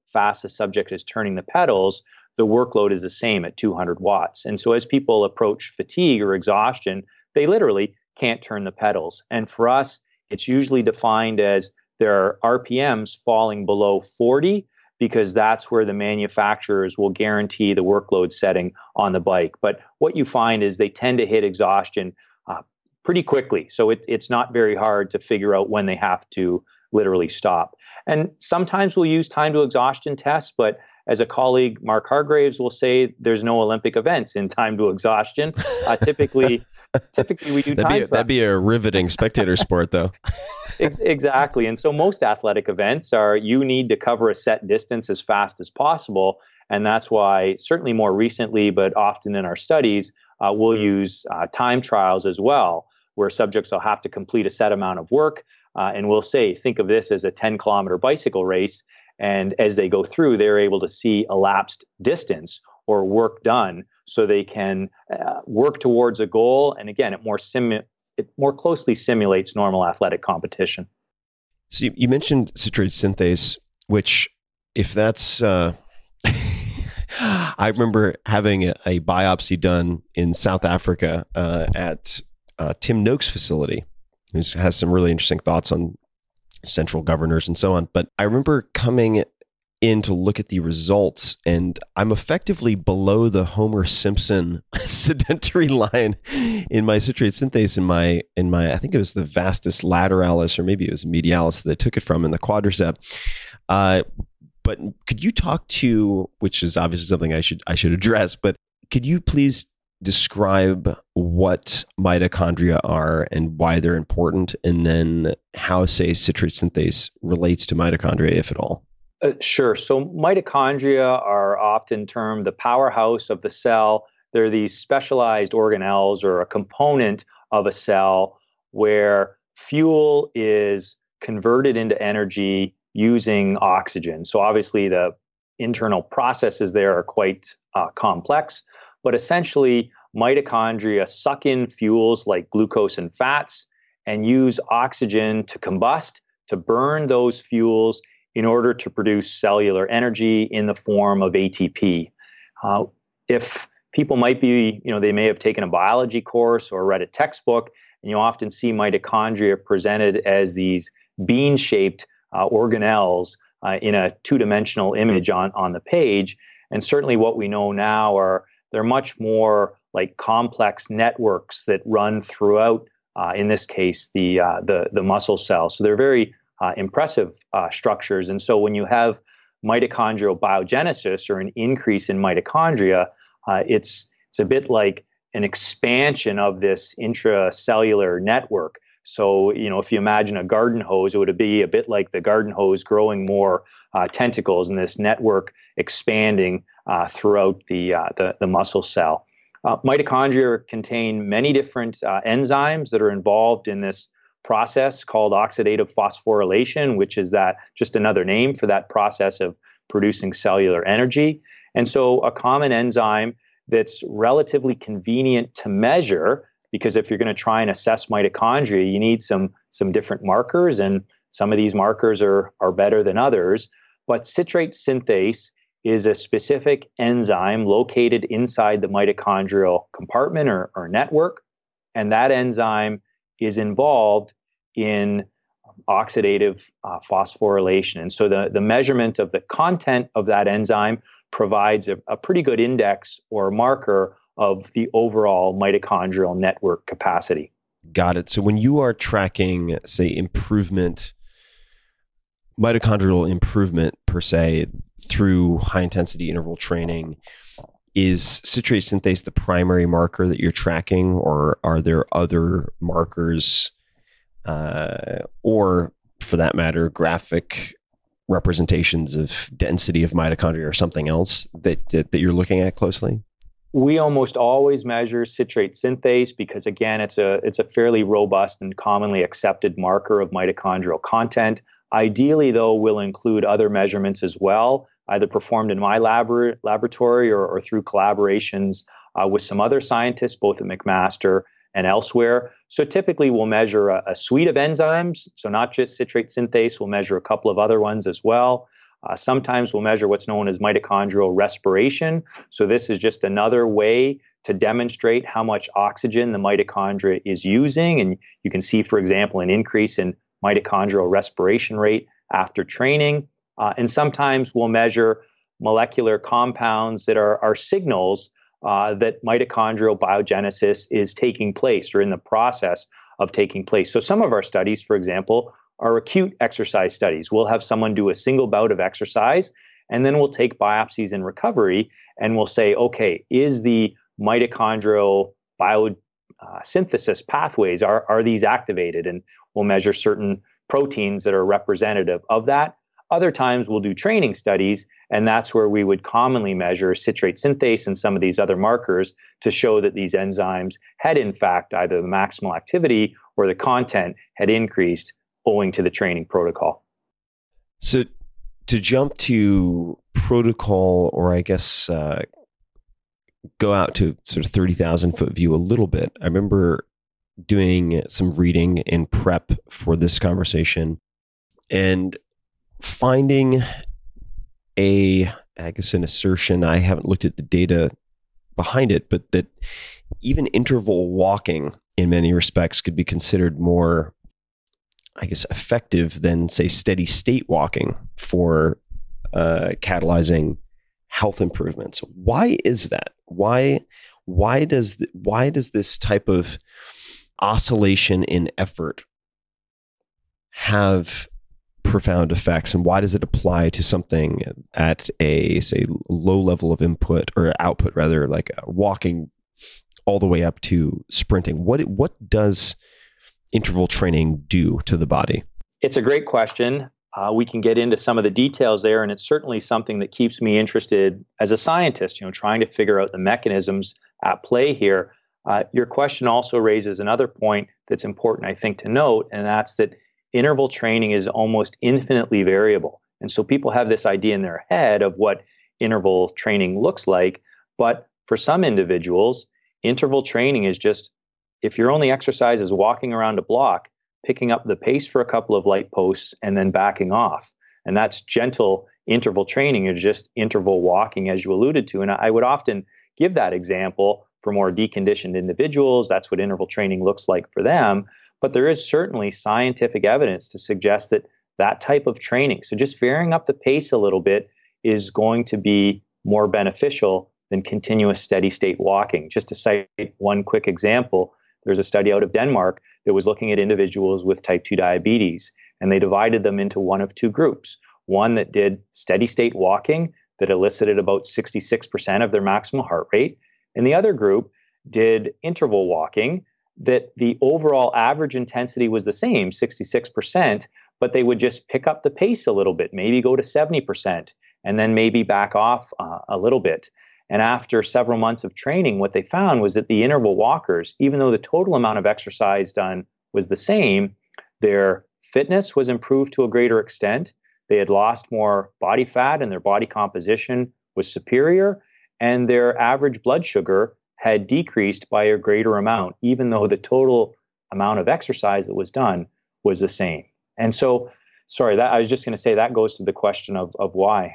fast the subject is turning the pedals, the workload is the same at two hundred watts. And so as people approach fatigue or exhaustion, they literally can't turn the pedals. And for us, it's usually defined as their R P Ms falling below forty, because that's where the manufacturers will guarantee the workload setting on the bike. But what you find is they tend to hit exhaustion uh, pretty quickly. So it, it's not very hard to figure out when they have to literally stop. And sometimes we'll use time to exhaustion tests, but as a colleague, Mark Hargraves, will say, there's no Olympic events in time to exhaustion. Uh, typically, typically we do that'd time. Be a, that'd be a riveting spectator sport, though. Ex- exactly. And so most athletic events are you need to cover a set distance as fast as possible. And that's why certainly more recently, but often in our studies, uh, we'll use uh, time trials as well, where subjects will have to complete a set amount of work. Uh, and we'll say, think of this as a ten kilometer bicycle race. And as they go through, they're able to see elapsed distance or work done so they can uh, work towards a goal. And again, it more simu- it more closely simulates normal athletic competition. So you, you mentioned citrate synthase, which if that's, uh, I remember having a, a biopsy done in South Africa uh, at uh, Tim Noakes' facility, who has some really interesting thoughts on central governors and so on. But I remember coming in to look at the results, and I'm effectively below the Homer Simpson sedentary line in my citrate synthase in my, in my, I think it was the vastus lateralis, or maybe it was medialis that I took it from in the quadricep. Uh, but could you talk to, which is obviously something I should, I should address, but could you please describe what mitochondria are and why they're important, and then how, say, citrate synthase relates to mitochondria, if at all? Uh, sure. So mitochondria are often termed the powerhouse of the cell. They're these specialized organelles or a component of a cell where fuel is converted into energy using oxygen. So obviously the internal processes there are quite uh, complex, but essentially mitochondria suck in fuels like glucose and fats and use oxygen to combust, to burn those fuels in order to produce cellular energy in the form of A T P. Uh, if people might be, you know, they may have taken a biology course or read a textbook, and you often see mitochondria presented as these bean-shaped uh, organelles uh, in a two-dimensional image on, on the page. And certainly what we know now are they're much more like complex networks that run throughout, uh, in this case, the, uh, the, the muscle cells. So they're very uh, impressive uh, structures. And so when you have mitochondrial biogenesis or an increase in mitochondria, uh, it's, it's a bit like an expansion of this intracellular network. So, you know, if you imagine a garden hose, it would be a bit like the garden hose growing more uh, tentacles and this network expanding uh, throughout the, uh, the the muscle cell. Uh, mitochondria contain many different uh, enzymes that are involved in this process called oxidative phosphorylation, which is that just another name for that process of producing cellular energy. And so a common enzyme that's relatively convenient to measure, because if you're going to try and assess mitochondria, you need some some different markers, and some of these markers are are better than others. But citrate synthase is a specific enzyme located inside the mitochondrial compartment or, or network, and that enzyme is involved in oxidative uh, phosphorylation. And so the, the measurement of the content of that enzyme provides a, a pretty good index or marker of the overall mitochondrial network capacity. Got it. So when you are tracking, say, improvement, mitochondrial improvement per se, through high intensity interval training, is citrate synthase the primary marker that you're tracking, or are there other markers, uh, or for that matter, graphic representations of density of mitochondria or something else that, that, that you're looking at closely? We almost always measure citrate synthase because, again, it's a it's a fairly robust and commonly accepted marker of mitochondrial content. Ideally, though, we'll include other measurements as well, either performed in my labor- laboratory or, or through collaborations uh, with some other scientists, both at McMaster and elsewhere. So typically, we'll measure a, a suite of enzymes, so not just citrate synthase, we'll measure a couple of other ones as well. Uh, sometimes we'll measure what's known as mitochondrial respiration. So this is just another way to demonstrate how much oxygen the mitochondria is using. And you can see, for example, an increase in mitochondrial respiration rate after training. Uh, and sometimes we'll measure molecular compounds that are, are signals uh, that mitochondrial biogenesis is taking place or in the process of taking place. So some of our studies, for example, are acute exercise studies. We'll have someone do a single bout of exercise, and then we'll take biopsies in recovery, and we'll say, okay, is the mitochondrial biosynthesis pathways, are, are these activated? And we'll measure certain proteins that are representative of that. Other times we'll do training studies, and that's where we would commonly measure citrate synthase and some of these other markers to show that these enzymes had in fact either the maximal activity or the content had increased owing to the training protocol. So to jump to protocol, or I guess uh, go out to sort of thirty thousand foot view a little bit, I remember doing some reading in prep for this conversation and finding a, I guess, an assertion. I haven't looked at the data behind it, but that even interval walking in many respects could be considered more, I guess, effective than, say, steady state walking for uh, catalyzing health improvements. Why is that? Why, why does, th- why does this type of oscillation in effort have profound effects, and why does it apply to something at a, say, low level of input or output, rather, like walking all the way up to sprinting? What what does interval training do to the body? It's a great question. Uh, we can get into some of the details there, and it's certainly something that keeps me interested as a scientist, you know, trying to figure out the mechanisms at play here. Uh, your question also raises another point that's important, I think, to note, and that's that interval training is almost infinitely variable. And so people have this idea in their head of what interval training looks like. But for some individuals, interval training is just, if your only exercise is walking around a block, picking up the pace for a couple of light posts and then backing off. And that's gentle interval training, or just interval walking, as you alluded to. And I would often give that example for more deconditioned individuals. That's what interval training looks like for them. But there is certainly scientific evidence to suggest that that type of training, so just varying up the pace a little bit, is going to be more beneficial than continuous steady state walking. Just to cite one quick example, there's a study out of Denmark that was looking at individuals with type two diabetes, and they divided them into one of two groups. One that did steady state walking that elicited about sixty-six percent of their maximal heart rate, and the other group did interval walking that the overall average intensity was the same, sixty-six percent, but they would just pick up the pace a little bit, maybe go to seventy percent, and then maybe back off uh, a little bit. And after several months of training, what they found was that the interval walkers, even though the total amount of exercise done was the same, their fitness was improved to a greater extent. They had lost more body fat, and their body composition was superior, and their average blood sugar had decreased by a greater amount, even though the total amount of exercise that was done was the same. And so, sorry, that I was just going to say that goes to the question of of why.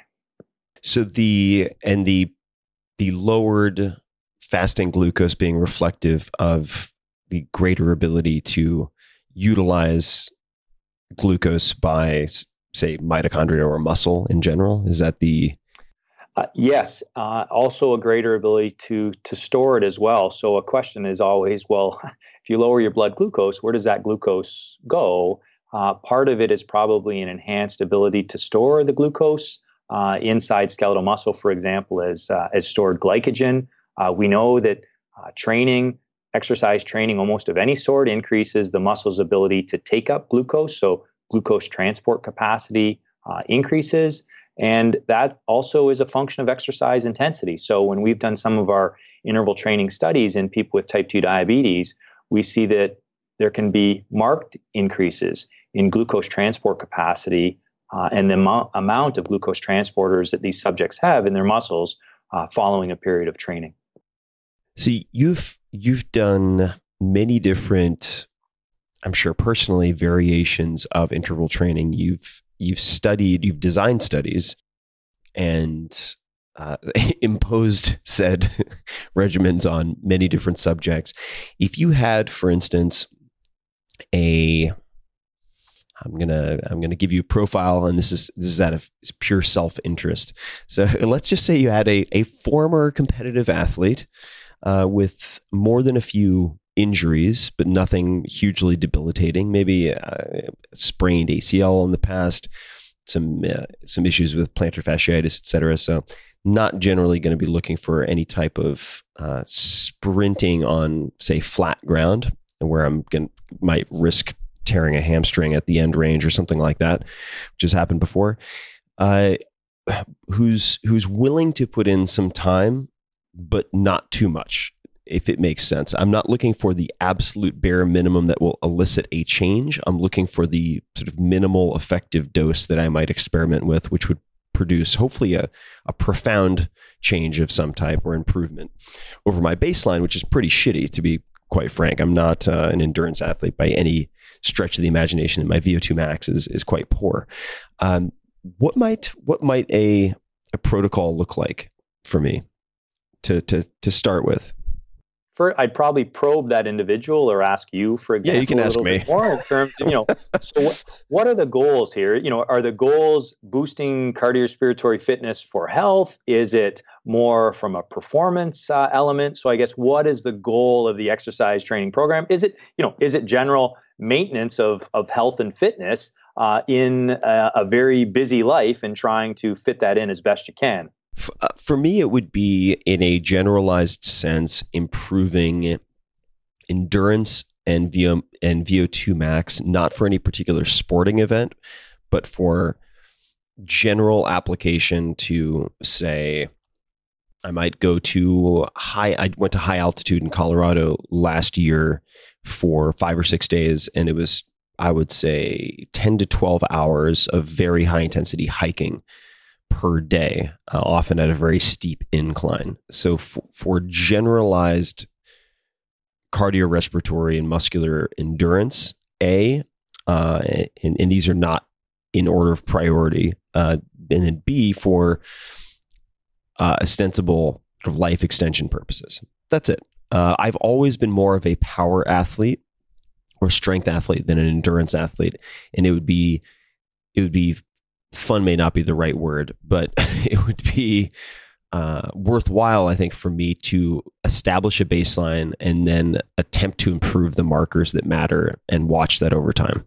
So the and the the lowered fasting glucose being reflective of the greater ability to utilize glucose by, say, mitochondria or muscle in general. Is that the Uh, yes, uh, also a greater ability to to store it as well. So a question is always, well, if you lower your blood glucose, where does that glucose go? Uh, part of it is probably an enhanced ability to store the glucose uh, inside skeletal muscle, for example, as uh, as stored glycogen. Uh, we know that uh, training, exercise training, almost of any sort, increases the muscle's ability to take up glucose. So glucose transport capacity uh, increases. And that also is a function of exercise intensity. So when we've done some of our interval training studies in people with type two diabetes, we see that there can be marked increases in glucose transport capacity uh, and the mo- amount of glucose transporters that these subjects have in their muscles uh, following a period of training. So you've you've done many different, I'm sure personally, variations of interval training. You've you've studied, you've designed studies and uh, imposed said regimens on many different subjects. If you had, for instance, a I'm gonna I'm gonna give you a profile, and this is this is out of pure self-interest. So let's just say you had a a former competitive athlete uh, with more than a few injuries, but nothing hugely debilitating. Maybe uh, sprained A C L in the past, some uh, some issues with plantar fasciitis, et cetera. So not generally going to be looking for any type of uh, sprinting on, say, flat ground, where I'm going might risk tearing a hamstring at the end range or something like that, which has happened before. Uh, who's who's willing to put in some time, but not too much, if it makes sense. I'm not looking for the absolute bare minimum that will elicit a change. I'm looking for the sort of minimal effective dose that I might experiment with, which would produce hopefully a, a profound change of some type or improvement over my baseline, which is pretty shitty, to be quite frank. I'm not uh, an endurance athlete by any stretch of the imagination, and my V O two max is is quite poor. Um, what might what might a a protocol look like for me to to to start with? For, I'd probably probe that individual or ask you, for example, yeah, you can a ask little me. bit more in terms of, you know, so what, what are the goals here? You know, are the goals boosting cardiorespiratory fitness for health? Is it more from a performance uh, element? So I guess, what is the goal of the exercise training program? Is it, you know, is it general maintenance of, of health and fitness uh, in a, a very busy life and trying to fit that in as best you can? For me, it would be, in a generalized sense, improving endurance and V O and V O two max, not for any particular sporting event, but for general application to, say, I might go to high, I went to high altitude in Colorado last year for five or six days, and it was, I would say, ten to twelve hours of very high intensity hiking per day, uh, often at a very steep incline. So f- for generalized cardiorespiratory and muscular endurance, A, uh, and, and these are not in order of priority, uh, and then B, for uh, ostensible sort of life extension purposes. That's it. Uh, I've always been more of a power athlete or strength athlete than an endurance athlete, and it would be it would be fun may not be the right word, but it would be uh, worthwhile, I think, for me to establish a baseline and then attempt to improve the markers that matter and watch that over time.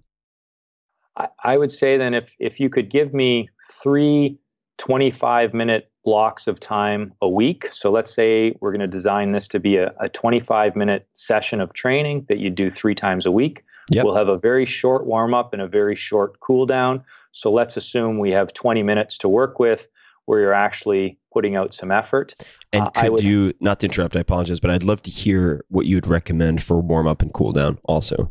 I, I would say then, if if you could give me three twenty-five minute blocks of time a week. So let's say we're going to design this to be a, a twenty-five minute session of training that you do three times a week. Yep. We'll have a very short warm up and a very short cool down. So let's assume we have twenty minutes to work with where you're actually putting out some effort. And uh, could I would, you, not to interrupt, I apologize, but I'd love to hear what you would recommend for warm up and cool down also.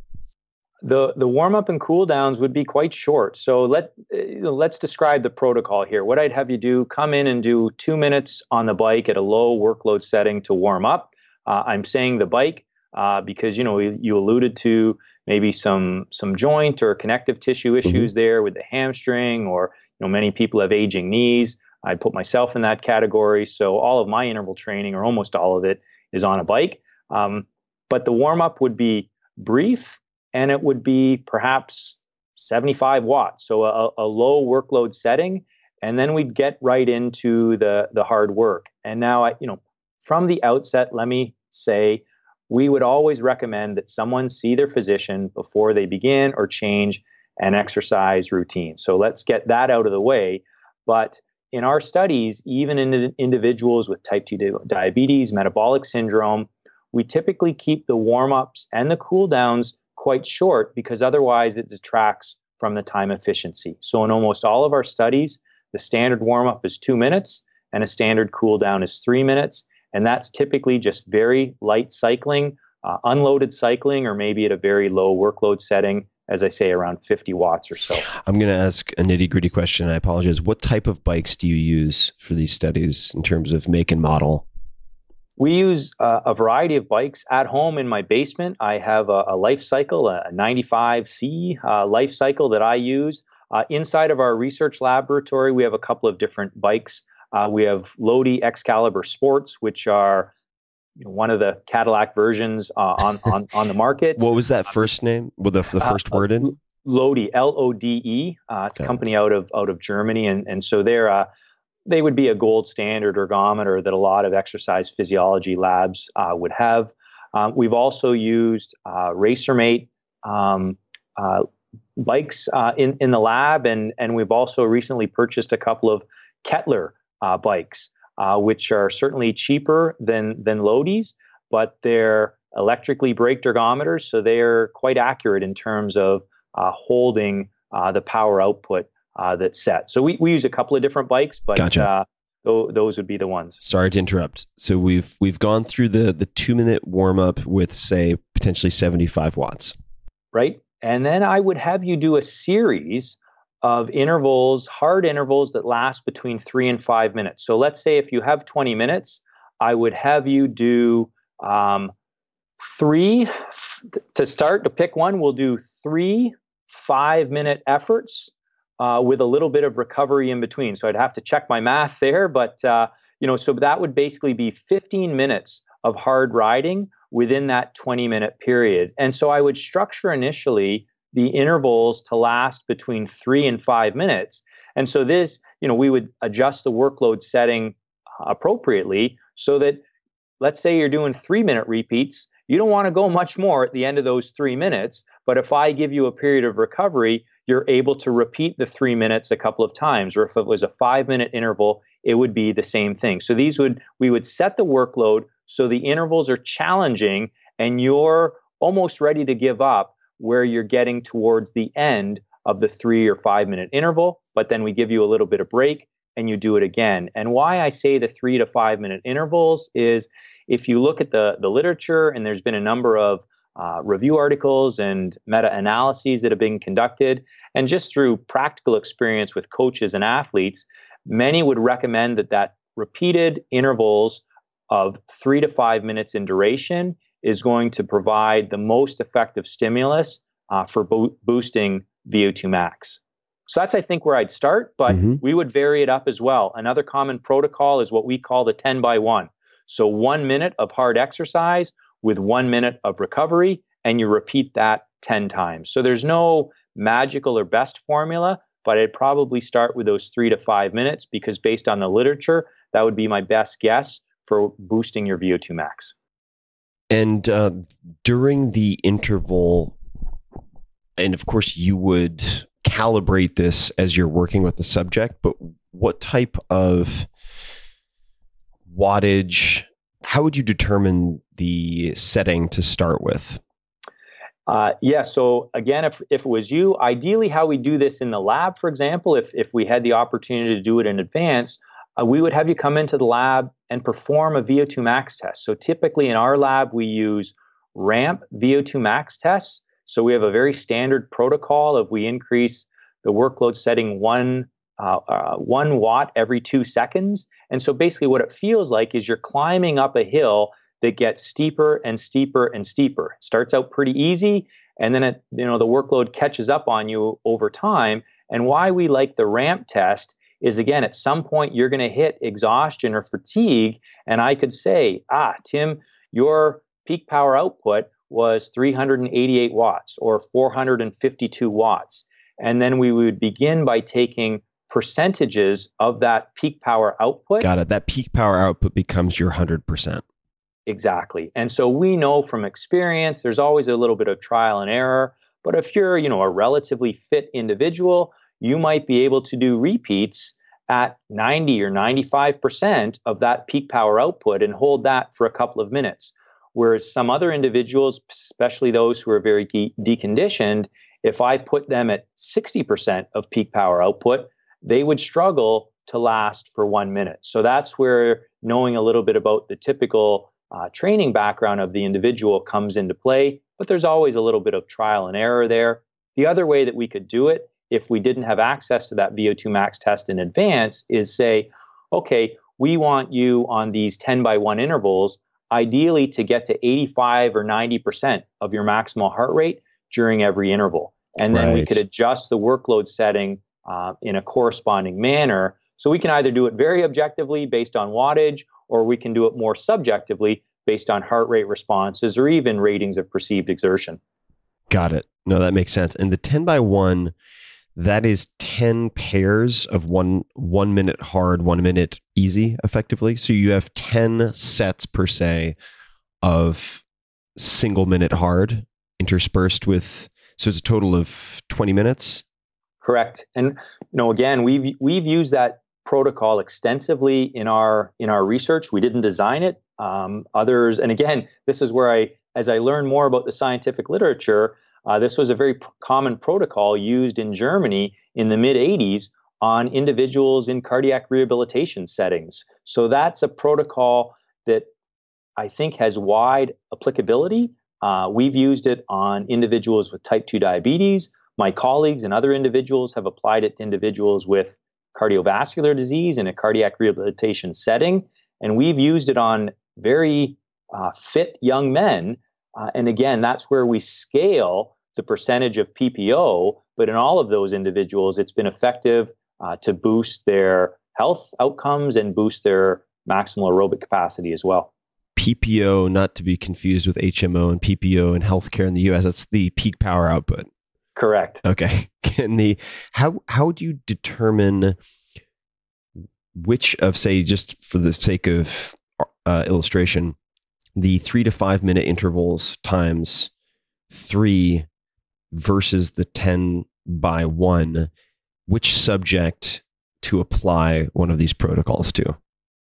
The the warm up and cool downs would be quite short. So let, uh, let's describe the protocol here. What I'd have you do, come in and do two minutes on the bike at a low workload setting to warm up. Uh, I'm saying the bike uh, because, you know, you, you alluded to maybe some some joint or connective tissue issues mm-hmm. there with the hamstring, or, you know, many people have aging knees. I put myself in that category. So all of my interval training, or almost all of it, is on a bike. Um, but the warm up would be brief, and it would be perhaps seventy-five watts. So a, a low workload setting. And then we'd get right into the, the hard work. And now, I, you know, from the outset, let me say, we would always recommend that someone see their physician before they begin or change an exercise routine. So let's get that out of the way. But in our studies, even in individuals with type two diabetes, metabolic syndrome, we typically keep the warm-ups and the cool-downs quite short, because otherwise it detracts from the time efficiency. So in almost all of our studies, the standard warm-up is two minutes and a standard cool-down is three minutes. And that's typically just very light cycling, uh, unloaded cycling, or maybe at a very low workload setting, as I say, around fifty watts or so. I'm going to ask a nitty gritty question. I apologize. What type of bikes do you use for these studies in terms of make and model? We use uh, a variety of bikes at home in my basement. I have a, a Life Cycle, a ninety-five C uh, Life Cycle that I use. Uh, inside of our research laboratory, we have a couple of different bikes. Uh, we have Lodi Excalibur Sports, which are you know, one of the Cadillac versions uh, on, on on the market. What was that first name? Well, the, the first uh, word in? Lodi, L O D E. Uh, it's a company out of out of Germany, and and so they're uh, they would be a gold standard ergometer that a lot of exercise physiology labs uh, would have. Um, we've also used uh, RacerMate um, uh, bikes uh, in in the lab, and and we've also recently purchased a couple of Kettler uh, bikes, uh, which are certainly cheaper than than Lodi's, but they're electrically braked ergometers, so they are quite accurate in terms of uh, holding uh, the power output uh, that's set. So we, we use a couple of different bikes, but Gotcha. uh, th- those would be the ones. Sorry to interrupt. So we've we've gone through the the two minute warm up with, say, potentially seventy-five watts, right? And then I would have you do a series of intervals, hard intervals that last between three and five minutes. So let's say if you have twenty minutes, I would have you do um, three to start. To pick one, we'll do three five minute efforts uh, with a little bit of recovery in between. So I'd have to check my math there, but uh, you know, so that would basically be fifteen minutes of hard riding within that twenty minute period. And so I would structure initially the intervals to last between three and five minutes. And so this, you know, we would adjust the workload setting appropriately so that, let's say you're doing three minute repeats, you don't want to go much more at the end of those three minutes. But if I give you a period of recovery, you're able to repeat the three minutes a couple of times. Or if it was a five minute interval, it would be the same thing. So these would, we would set the workload so the intervals are challenging and you're almost ready to give up where you're getting towards the end of the three or five minute interval, but then we give you a little bit of break and you do it again. And why I say the three to five minute intervals is if you look at the, the literature, and there's been a number of uh, review articles and meta-analyses that have been conducted, and just through practical experience with coaches and athletes, many would recommend that that repeated intervals of three to five minutes in duration is going to provide the most effective stimulus uh, for bo- boosting V O two max. So that's, I think, where I'd start, but mm-hmm. we would vary it up as well. Another common protocol is what we call the ten by one. So one minute of hard exercise with one minute of recovery, and you repeat that ten times. So there's no magical or best formula, but I'd probably start with those three to five minutes because based on the literature, that would be my best guess for boosting your V O two max. And uh, during the interval, and of course you would calibrate this as you're working with the subject, but what type of wattage, how would you determine the setting to start with? Uh, yeah, so again, if, if it was you, ideally how we do this in the lab, for example, if, if we had the opportunity to do it in advance, uh, we would have you come into the lab and perform a V O two max test. So typically in our lab, we use ramp V O two max tests. So we have a very standard protocol of we increase the workload setting one, uh, uh, one watt every two seconds. And so basically what it feels like is you're climbing up a hill that gets steeper and steeper and steeper. It starts out pretty easy, and then it, you know, the workload catches up on you over time. And why we like the ramp test is, again, at some point you're going to hit exhaustion or fatigue. And I could say, ah, Tim, your peak power output was three hundred eighty-eight watts or four hundred fifty-two watts. And then we would begin by taking percentages of that peak power output. Got it. That peak power output becomes your one hundred percent. Exactly. And so we know from experience, there's always a little bit of trial and error. But if you're, you know, a relatively fit individual, you might be able to do repeats at ninety or ninety-five percent of that peak power output and hold that for a couple of minutes. Whereas some other individuals, especially those who are very de- deconditioned, if I put them at sixty percent of peak power output, they would struggle to last for one minute. So that's where knowing a little bit about the typical uh, training background of the individual comes into play. But there's always a little bit of trial and error there. The other way that we could do it, if we didn't have access to that V O two max test in advance, is say, okay, we want you on these ten by one intervals, ideally to get to eighty-five or ninety percent of your maximal heart rate during every interval. And then right. we could adjust the workload setting uh, in a corresponding manner. So we can either do it very objectively based on wattage, or we can do it more subjectively based on heart rate responses or even ratings of perceived exertion. Got it. No, that makes sense. And the ten by one, that is ten pairs of one one minute hard, one minute easy, effectively. So you have ten sets per se of single minute hard interspersed with, so it's a total of twenty minutes. Correct. And you know, again, we've we've used that protocol extensively in our in our research. We didn't design it. Um, others, and again, this is where I, as I learned more about the scientific literature, uh, this was a very p- common protocol used in Germany in the mid eighties on individuals in cardiac rehabilitation settings. So that's a protocol that I think has wide applicability. Uh, we've used it on individuals with type two diabetes. My colleagues and other individuals have applied it to individuals with cardiovascular disease in a cardiac rehabilitation setting. And we've used it on very uh, fit young men. Uh, and again, that's where we scale the percentage of P P O. But in all of those individuals, it's been effective uh, to boost their health outcomes and boost their maximal aerobic capacity as well. P P O, not to be confused with H M O and P P O in healthcare in the U S. That's the peak power output. Correct. Okay. Can the how how do you determine which of, say, just for the sake of uh, illustration, the three to five minute intervals times three versus the ten by one, which subject to apply one of these protocols to?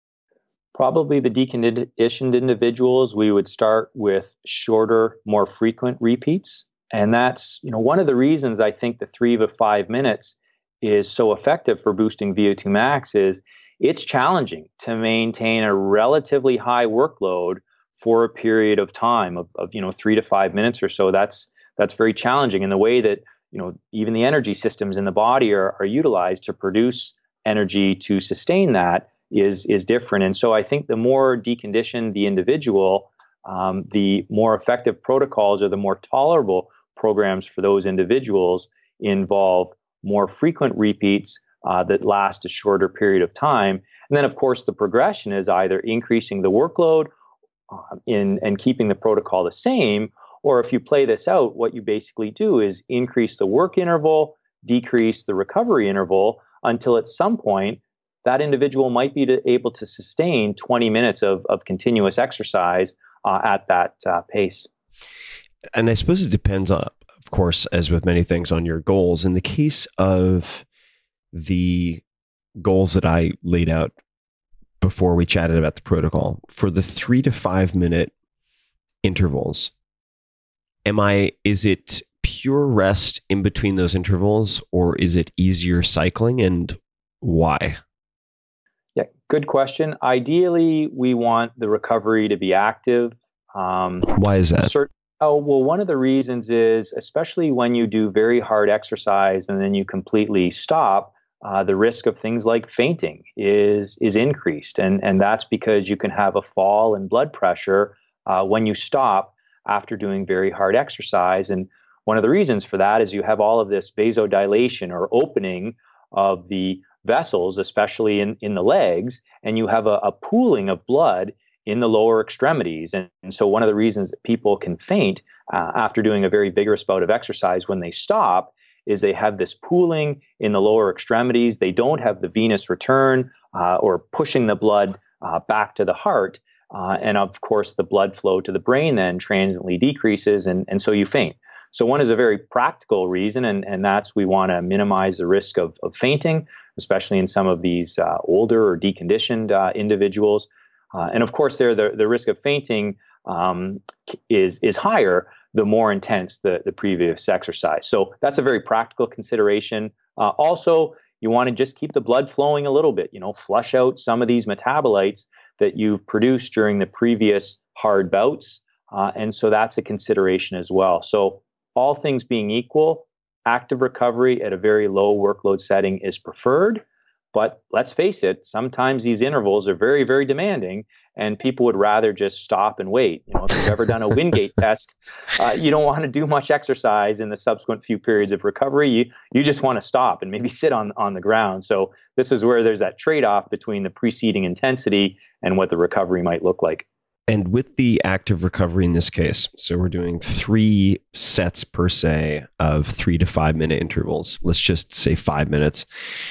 Probably the deconditioned individuals. We would start with shorter, more frequent repeats. And that's, you know, one of the reasons I think the three to five minutes is so effective for boosting V O two max is it's challenging to maintain a relatively high workload for a period of time of, of you know, three to five minutes or so. That's that's very challenging in the way that, you know, even the energy systems in the body are, are utilized to produce energy to sustain that is is different. And so I think the more deconditioned the individual, um, the more effective protocols or the more tolerable programs for those individuals involve more frequent repeats uh, that last a shorter period of time. And then, of course, the progression is either increasing the workload uh, in and keeping the protocol the same, or if you play this out, what you basically do is increase the work interval, decrease the recovery interval until at some point that individual might be to, able to sustain twenty minutes of, of continuous exercise uh, at that uh, pace. And I suppose it depends on, of course, as with many things, on your goals. In the case of the goals that I laid out before we chatted about the protocol, for the three to five minute intervals, am I, is it pure rest in between those intervals, or is it easier cycling, and why? Yeah, good question. Ideally, we want the recovery to be active. Um, why is that? Cert- Oh, well, one of the reasons is, especially when you do very hard exercise and then you completely stop, uh, the risk of things like fainting is is increased. And, and that's because you can have a fall in blood pressure uh, when you stop after doing very hard exercise. And one of the reasons for that is you have all of this vasodilation or opening of the vessels, especially in, in the legs, and you have a, a pooling of blood in the lower extremities. And, and so one of the reasons that people can faint uh, after doing a very vigorous bout of exercise when they stop is they have this pooling in the lower extremities. They don't have the venous return uh, or pushing the blood uh, back to the heart. Uh, and of course, the blood flow to the brain then transiently decreases, and, and so you faint. So one is a very practical reason, and, and that's we want to minimize the risk of, of fainting, especially in some of these uh, older or deconditioned uh, individuals. Uh, and of course, there the, the risk of fainting um, is is higher the more intense the, the previous exercise. So that's a very practical consideration. Uh, also, you want to just keep the blood flowing a little bit. You know, flush out some of these metabolites that you've produced during the previous hard bouts, uh, and so that's a consideration as well. So all things being equal, active recovery at a very low workload setting is preferred. But let's face it, sometimes these intervals are very, very demanding, and people would rather just stop and wait. You know, if you've ever done a Wingate test, uh, you don't want to do much exercise in the subsequent few periods of recovery. You you just want to stop and maybe sit on, on the ground. So this is where there's that trade-off between the preceding intensity and what the recovery might look like. And with the active recovery in this case, so we're doing three sets per se of three to five minute intervals. Let's just say five minutes.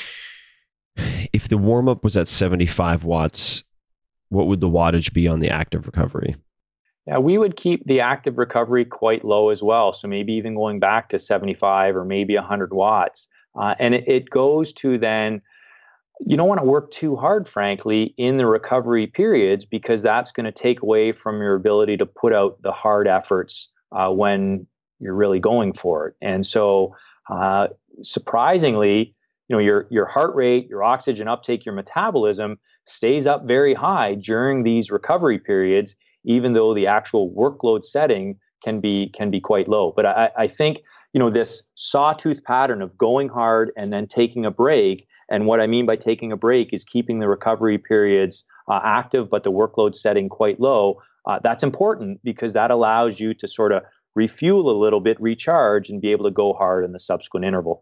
If the warm-up was at seventy-five watts, what would the wattage be on the active recovery? Yeah, we would keep the active recovery quite low as well. So maybe even going back to seventy-five or maybe one hundred watts. Uh, and it, it goes to then, you don't want to work too hard, frankly, in the recovery periods, because that's going to take away from your ability to put out the hard efforts uh, when you're really going for it. And so uh, surprisingly, you know, your your heart rate, your oxygen uptake, your metabolism stays up very high during these recovery periods, even though the actual workload setting can be can be quite low. But I, I think, you know, this sawtooth pattern of going hard and then taking a break, and what I mean by taking a break is keeping the recovery periods uh, active, but the workload setting quite low. Uh, that's important because that allows you to sort of refuel a little bit, recharge, and be able to go hard in the subsequent interval.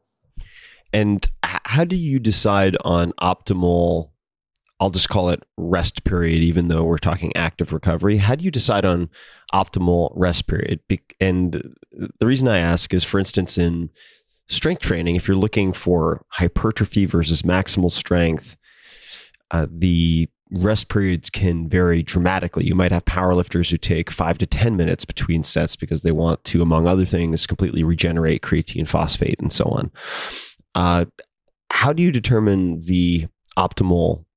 And how do you decide on optimal, I'll just call it rest period, even though we're talking active recovery? How do you decide on optimal rest period? And the reason I ask is, for instance, in strength training, if you're looking for hypertrophy versus maximal strength, uh, the rest periods can vary dramatically. You might have powerlifters who take five to ten minutes between sets because they want to, among other things, completely regenerate creatine phosphate and so on. Uh, how do you determine the optimal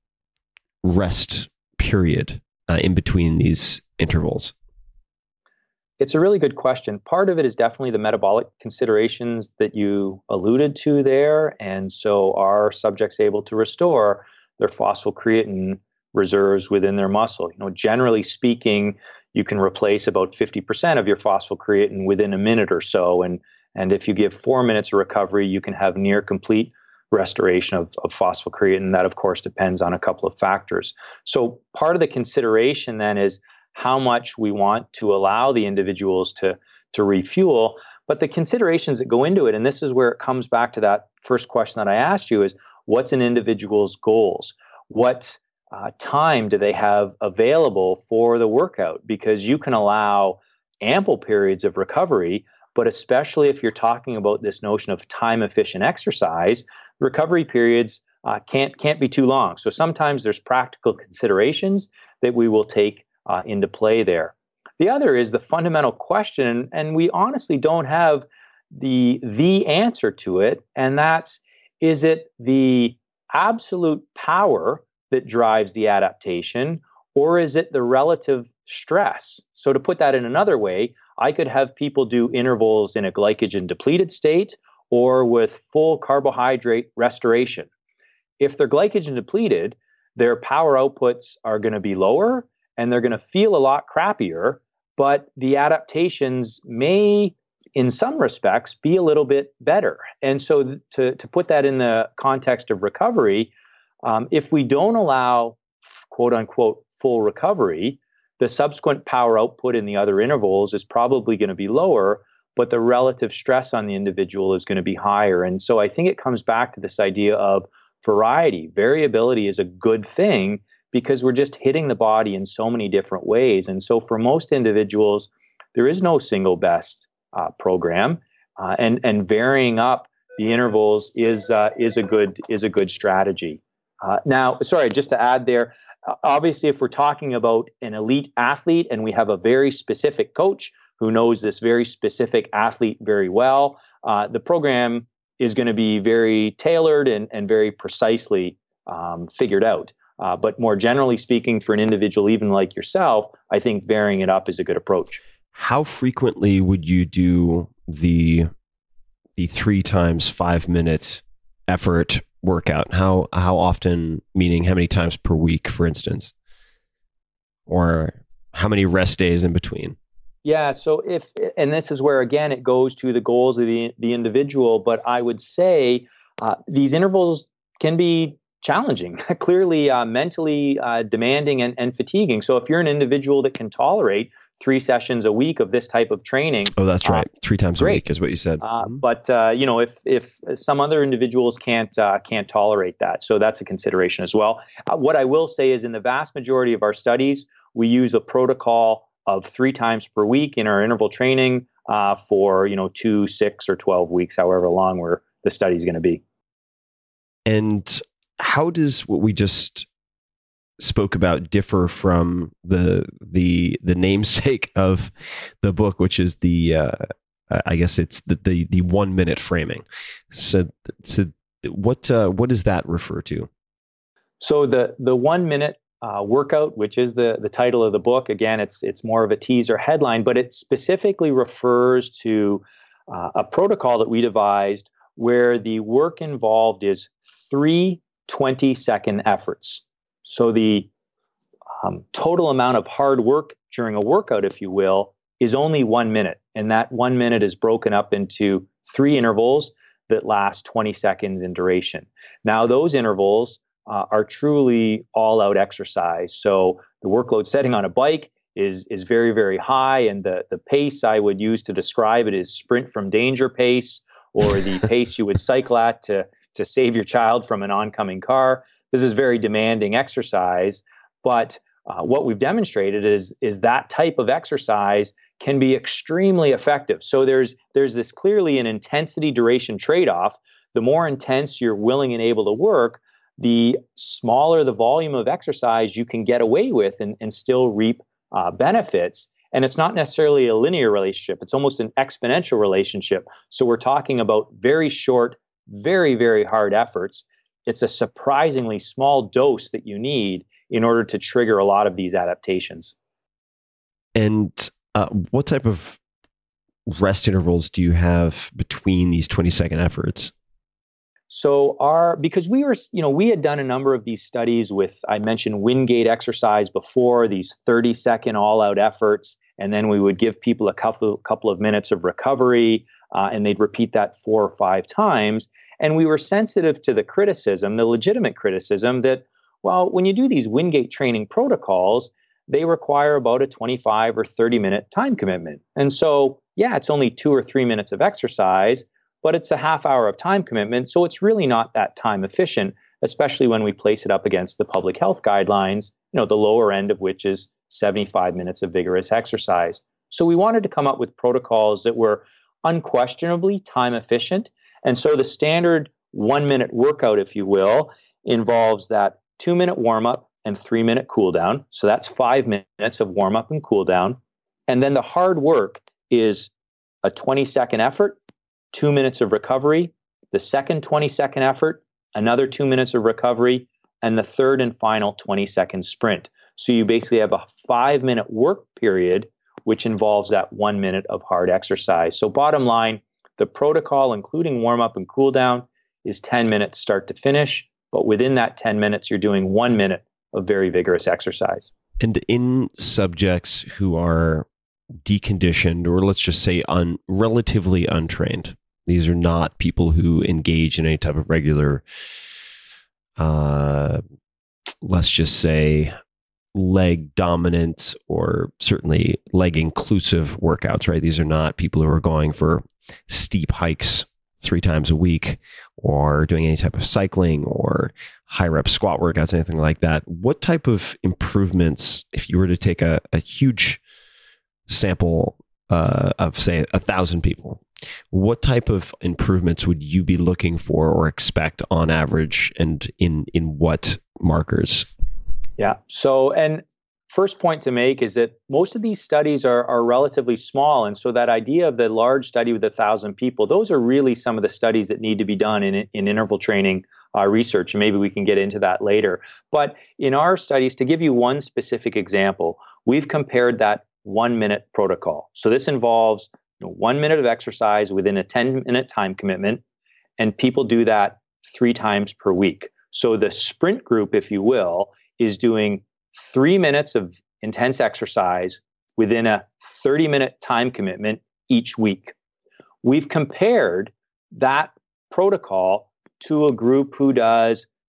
rest period uh, in between these intervals? It's a really good question. Part of it is definitely the metabolic considerations that you alluded to there. And so are subjects able to restore their phosphocreatine reserves within their muscle? You know, generally speaking, you can replace about fifty percent of your phosphocreatine within a minute or so. And And if you give four minutes of recovery, you can have near complete restoration of, of phosphocreatine. That, of course, depends on a couple of factors. So part of the consideration then is how much we want to allow the individuals to, to refuel. But the considerations that go into it, and this is where it comes back to that first question that I asked you, is what's an individual's goals? What uh, time do they have available for the workout? Because you can allow ample periods of recovery, but especially if you're talking about this notion of time-efficient exercise, recovery periods uh, can't can't be too long. So sometimes there's practical considerations that we will take uh, into play there. The other is the fundamental question, and we honestly don't have the the answer to it, and that's, is it the absolute power that drives the adaptation, or is it the relative stress? So to put that in another way, I could have people do intervals in a glycogen depleted state or with full carbohydrate restoration. If they're glycogen depleted, their power outputs are going to be lower and they're going to feel a lot crappier, but the adaptations may, in some respects, be a little bit better. And so th- to, to put that in the context of recovery, um, if we don't allow quote unquote full recovery, the subsequent power output in the other intervals is probably going to be lower, but the relative stress on the individual is going to be higher. And so I think it comes back to this idea of variety. Variability is a good thing because we're just hitting the body in so many different ways. And so for most individuals, there is no single best uh, program, uh, and and varying up the intervals is uh, is a good is a good strategy. Uh, now, sorry, just to add there. Obviously, if we're talking about an elite athlete and we have a very specific coach who knows this very specific athlete very well, uh, the program is going to be very tailored and, and very precisely um, figured out. Uh, but more generally speaking, for an individual even like yourself, I think varying it up is a good approach. How frequently would you do the the three times five minute effort workout? How how often, meaning how many times per week, for instance? Or how many rest days in between? Yeah, so if, and this is where, again, it goes to the goals of the, the individual, but I would say uh, these intervals can be challenging, clearly uh, mentally uh, demanding and, and fatiguing. So if you're an individual that can tolerate three sessions a week of this type of training. Oh, that's right. Uh, Three times great. a week is what you said. Uh, but uh, you know, if if some other individuals can't uh, can't tolerate that, so that's a consideration as well. Uh, what I will say is, in the vast majority of our studies, we use a protocol of three times per week in our interval training uh, for you know two, six, or twelve weeks, however long we're, the study is going to be. And how does what we just spoke about differ from the the the namesake of the book, which is the uh, I guess it's the, the the one minute framing? So so what uh, what does that refer to? So the the one minute uh, workout, which is the the title of the book, again, it's it's more of a teaser headline, but it specifically refers to uh, a protocol that we devised where the work involved is three twenty second efforts. So the um, total amount of hard work during a workout, if you will, is only one minute. And that one minute is broken up into three intervals that last twenty seconds in duration. Now, those intervals uh, are truly all-out exercise. So the workload setting on a bike is, is very, very high. And the, the pace I would use to describe it is sprint from danger pace, or the pace you would cycle at to, to save your child from an oncoming car. This is very demanding exercise, but uh, what we've demonstrated is, is that type of exercise can be extremely effective. So there's there's this clearly an intensity duration trade-off. The more intense you're willing and able to work, the smaller the volume of exercise you can get away with and, and still reap uh, benefits. And it's not necessarily a linear relationship. It's almost an exponential relationship. So we're talking about very short, very, very hard efforts. It's a surprisingly small dose that you need in order to trigger a lot of these adaptations. And uh, what type of rest intervals do you have between these twenty second efforts? So our, because we were, you know, we had done a number of these studies with, I mentioned Wingate exercise before, these thirty second all out efforts. And then we would give people a couple, couple of minutes of recovery uh, and they'd repeat that four or five times. And we were sensitive to the criticism, the legitimate criticism that, well, when you do these Wingate training protocols, they require about a twenty-five or thirty minute time commitment. And so, yeah, it's only two or three minutes of exercise, but it's a half hour of time commitment. So it's really not that time efficient, especially when we place it up against the public health guidelines, you know, the lower end of which is seventy-five minutes of vigorous exercise. So we wanted to come up with protocols that were unquestionably time efficient. And so the standard one minute workout, if you will, involves that two minute warm up and three minute cool down. So that's five minutes of warm up and cool down. And then the hard work is a twenty second effort, two minutes of recovery, the second twenty second effort, another two minutes of recovery, and the third and final twenty second sprint. So you basically have a five minute work period, which involves that one minute of hard exercise. So bottom line, the protocol, including warm up and cool down, is ten minutes start to finish. But within that ten minutes, you're doing one minute of very vigorous exercise. And in subjects who are deconditioned, or let's just say un, relatively untrained, these are not people who engage in any type of regular, uh, let's just say, leg dominant or certainly leg inclusive workouts, right? These are not people who are going for steep hikes three times a week or doing any type of cycling or high rep squat workouts, anything like that. What type of improvements, if you were to take a, a huge sample uh, of, say, a thousand people, what type of improvements would you be looking for or expect on average, and in, in what markers? Yeah. So, and first point to make is that most of these studies are, are relatively small. And so that idea of the large study with a thousand people, those are really some of the studies that need to be done in, in interval training uh, research. And maybe we can get into that later. But in our studies, to give you one specific example, we've compared that one minute protocol. So this involves you know, one minute of exercise within a ten minute time commitment. And people do that three times per week. So the sprint group, if you will, is doing three minutes of intense exercise within a thirty minute time commitment each week. We've compared that protocol to a group who does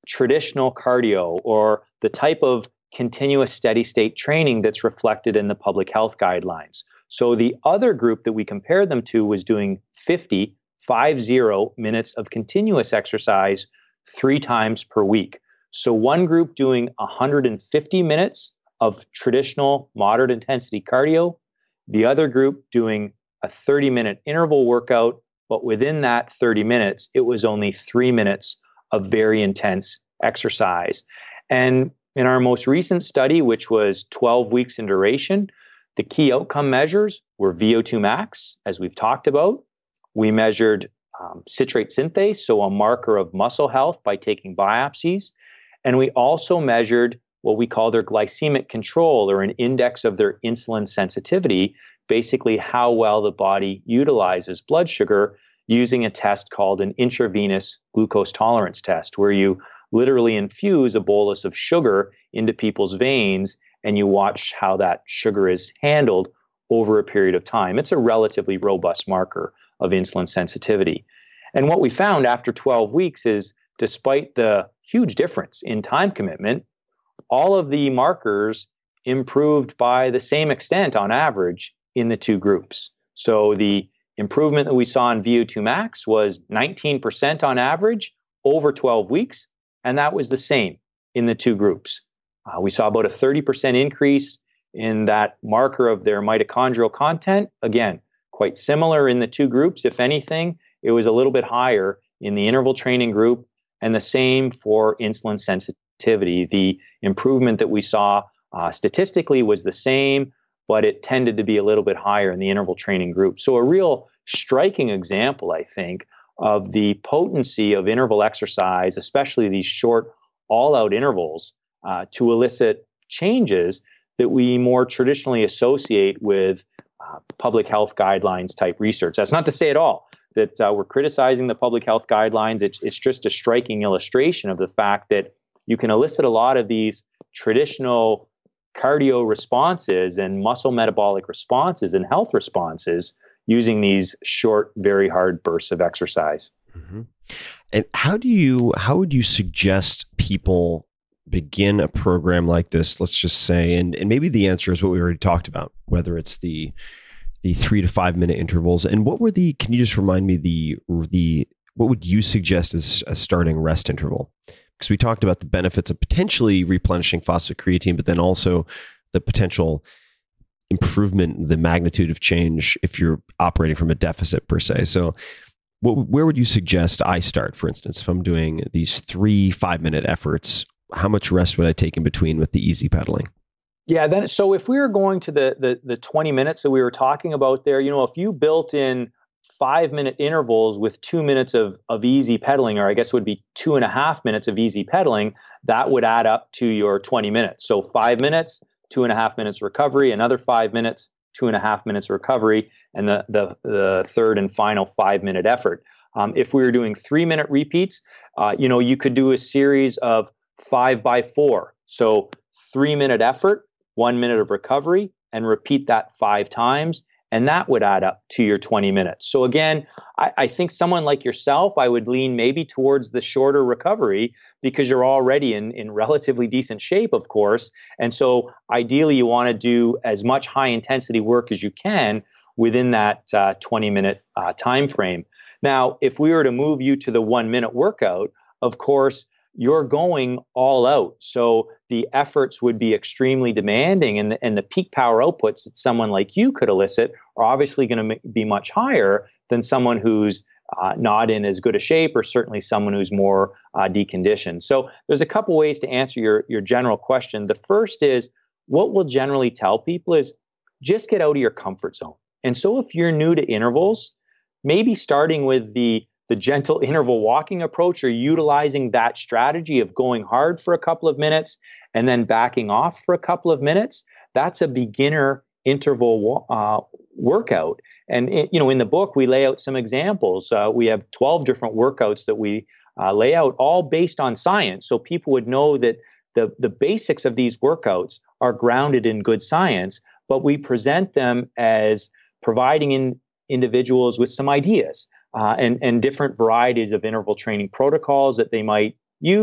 traditional cardio or the type of continuous steady state training that's reflected in the public health guidelines. So the other group that we compared them to was doing fifty, five zero minutes of continuous exercise three times per week. So one group doing one hundred fifty minutes of traditional moderate intensity cardio, the other group doing a thirty minute interval workout, but within that thirty minutes, it was only three minutes of very intense exercise. And in our most recent study, which was twelve weeks in duration, the key outcome measures were V O two max, as we've talked about. We measured um, citrate synthase, so a marker of muscle health by taking biopsies. And we also measured what we call their glycemic control, or an index of their insulin sensitivity, basically how well the body utilizes blood sugar, using a test called an intravenous glucose tolerance test, where you literally infuse a bolus of sugar into people's veins and you watch how that sugar is handled over a period of time. It's a relatively robust marker of insulin sensitivity. And what we found after twelve weeks is, despite the huge difference in time commitment, all of the markers improved by the same extent on average in the two groups. So the improvement that we saw in V O two max was nineteen percent on average over twelve weeks, and that was the same in the two groups. Uh, we saw about a thirty percent increase in that marker of their mitochondrial content. Again, quite similar in the two groups. If anything, it was a little bit higher in the interval training group, and the same for insulin sensitivity. The improvement that we saw uh, statistically was the same, but it tended to be a little bit higher in the interval training group. So a real striking example, I think, of the potency of interval exercise, especially these short all-out intervals, uh, to elicit changes that we more traditionally associate with uh, public health guidelines type research. That's not to say at all that uh, we're criticizing the public health guidelines. It's, it's just a striking illustration of the fact that you can elicit a lot of these traditional cardio responses and muscle metabolic responses and health responses using these short, very hard bursts of exercise. Mm-hmm. And how do you, how would you suggest people begin a program like this? Let's just say, and, and maybe the answer is what we already talked about, whether it's the, the three to five minute intervals. And what were the, can you just remind me the, the, what would you suggest as a starting rest interval? Because we talked about the benefits of potentially replenishing phosphocreatine, but then also the potential improvement, the magnitude of change if you're operating from a deficit per se. So what, where would you suggest I start, for instance, if I'm doing these three five-minute efforts? How much rest would I take in between with the easy pedaling? Yeah, then so if we were going to the the, the twenty minutes that we were talking about there, you know, if you built in five minute intervals with two minutes of, of easy pedaling, or I guess it would be two and a half minutes of easy pedaling, that would add up to your twenty minutes. So five minutes, two and a half minutes recovery, another five minutes, two and a half minutes recovery, and the, the, the third and final five minute effort. Um, if we were doing three minute repeats, uh, you know, you could do a series of five by four. So three minute effort, one minute of recovery, and repeat that five times. And that would add up to your twenty minutes. So again, I, I think someone like yourself, I would lean maybe towards the shorter recovery because you're already in, in relatively decent shape, of course. And so ideally, you want to do as much high intensity work as you can within that uh, twenty minute uh, time frame. Now, if we were to move you to the one minute workout, of course, you're going all out. So the efforts would be extremely demanding, and the, and the peak power outputs that someone like you could elicit are obviously going to be much higher than someone who's uh, not in as good a shape, or certainly someone who's more uh, deconditioned. So there's a couple ways to answer your, your general question. The first is, what we'll generally tell people is just get out of your comfort zone. And so if you're new to intervals, maybe starting with the the gentle interval walking approach, or utilizing that strategy of going hard for a couple of minutes and then backing off for a couple of minutes, that's a beginner interval uh, workout. And it, you know, in the book, we lay out some examples. Uh, we have twelve different workouts that we uh, lay out, all based on science. So people would know that the, the basics of these workouts are grounded in good science, but we present them as providing in individuals with some ideas. Uh, and, and different varieties of interval training protocols that they might use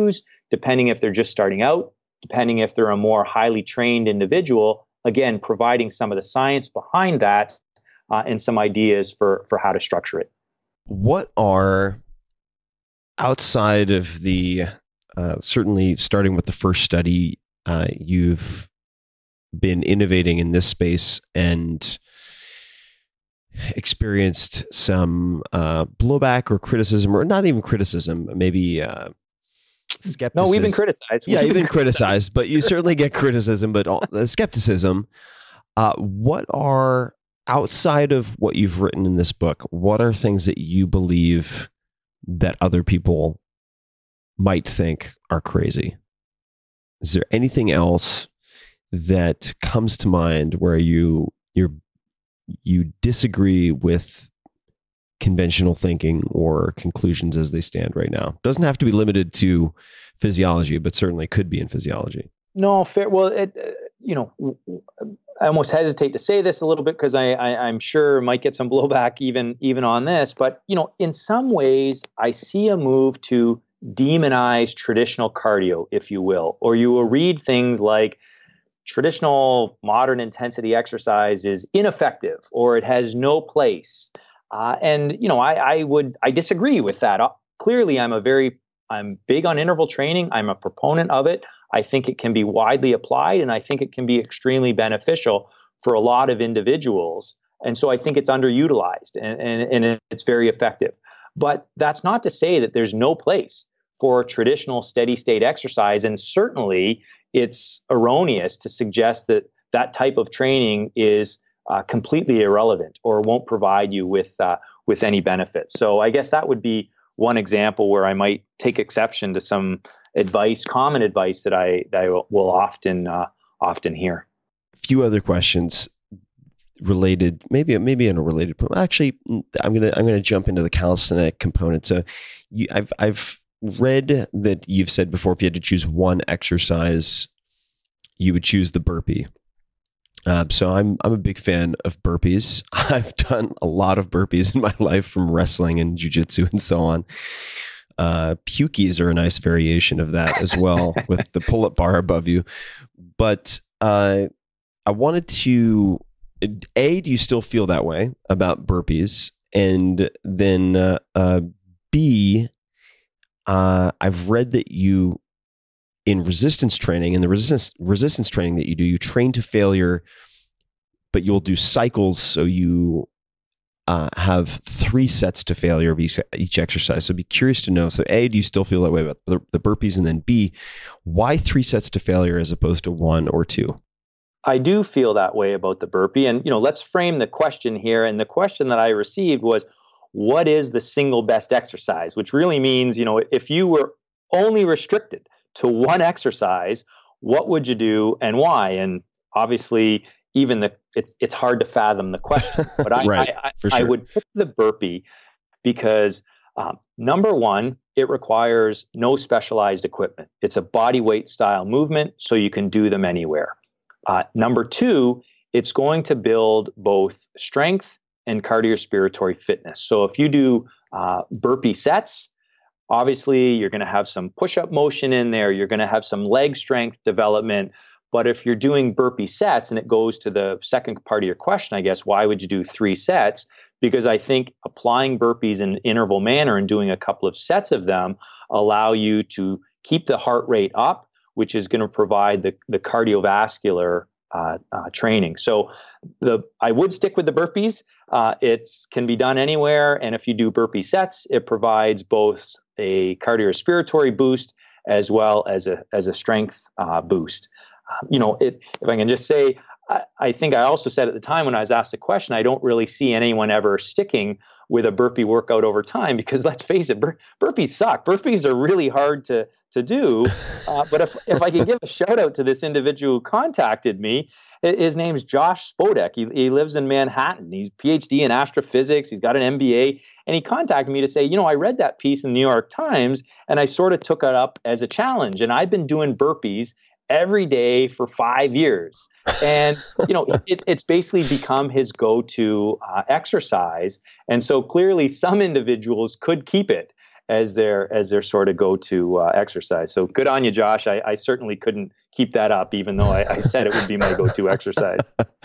depending if they're just starting out, depending if they're a more highly trained individual, again, providing some of the science behind that uh, and some ideas for, for how to structure it. What are, outside of the, uh, certainly starting with the first study, uh, you've been innovating in this space and experienced some uh, blowback or criticism, or not even criticism, maybe uh, skepticism. No, we've been criticized. Yeah, We've you've been been criticized, but you certainly get criticism, but all, the skepticism. Uh, what are, outside of what you've written in this book, what are things that you believe that other people might think are crazy? Is there anything else that comes to mind where you you're you disagree with conventional thinking or conclusions as they stand right now? Doesn't have to be limited to physiology, but certainly could be in physiology. No, fair. Well, it, uh, you know, I almost hesitate to say this a little bit because I, I, I'm sure I might get some blowback even even on this. But, you know, in some ways, I see a move to demonize traditional cardio, if you will, or you will read things like traditional modern intensity exercise is ineffective or it has no place. Uh, and, you know, I, I would I disagree with that. Uh, clearly, I'm a very I'm big on interval training. I'm a proponent of it. I think it can be widely applied, and I think it can be extremely beneficial for a lot of individuals. And so I think it's underutilized and, and, and it's very effective. But that's not to say that there's no place for traditional steady state exercise. And certainly it's erroneous to suggest that that type of training is uh, completely irrelevant or won't provide you with uh, with any benefit. So I guess that would be one example where I might take exception to some advice, common advice that I, that I will often uh, often hear. A few other questions related, maybe maybe in a related. Actually, I'm gonna I'm gonna jump into the calisthenic component. So, you, I've I've read that you've said before, if you had to choose one exercise, you would choose the burpee. Uh, so I'm I'm a big fan of burpees. I've done a lot of burpees in my life, from wrestling and jiu-jitsu and so on. Uh, pukies are a nice variation of that as well, with the pull-up bar above you. But uh, I wanted to, A, do you still feel that way about burpees? And then uh, uh, B, uh, I've read that you, in resistance training, in the resistance resistance training that you do, you train to failure, but you'll do cycles. So you uh, have three sets to failure of each, each exercise. So I'd be curious to know. So A, do you still feel that way about the, the burpees? And then B, why three sets to failure as opposed to one or two? I do feel that way about the burpee. And, you know, let's frame the question here. And the question that I received was, what is the single best exercise? Which really means, you know, if you were only restricted to one exercise, what would you do and why? And obviously, even the it's it's hard to fathom the question. But I right, I, I, for sure. I would pick the burpee because um, number one, it requires no specialized equipment. It's a body weight style movement, so you can do them anywhere. Uh, number two, it's going to build both strength and cardiorespiratory fitness. So if you do uh, burpee sets, obviously you're going to have some push-up motion in there. You're going to have some leg strength development. But if you're doing burpee sets, and it goes to the second part of your question, I guess, why would you do three sets? Because I think applying burpees in an interval manner and doing a couple of sets of them allow you to keep the heart rate up, which is going to provide the, the cardiovascular uh, uh, training. So the I would stick with the burpees. Uh, it can be done anywhere. And if you do burpee sets, it provides both a cardiorespiratory boost as well as a, as a strength uh, boost. Uh, you know, it, if I can just say, I, I think I also said at the time when I was asked the question, I don't really see anyone ever sticking with a burpee workout over time, because let's face it, bur- burpees suck. Burpees are really hard to to do. Uh, but if if I could give a shout out to this individual who contacted me, his name's Josh Spodek. He, he lives in Manhattan. He's P H D in astrophysics. He's got an M B A. And he contacted me to say, you know, I read that piece in the New York Times and I sort of took it up as a challenge. And I've been doing burpees every day for five years. And, you know, it, it's basically become his go-to uh, exercise. And so clearly some individuals could keep it as their as their sort of go-to uh, exercise. So good on you, Josh. I, I certainly couldn't keep that up, even though I, I said it would be my go-to exercise.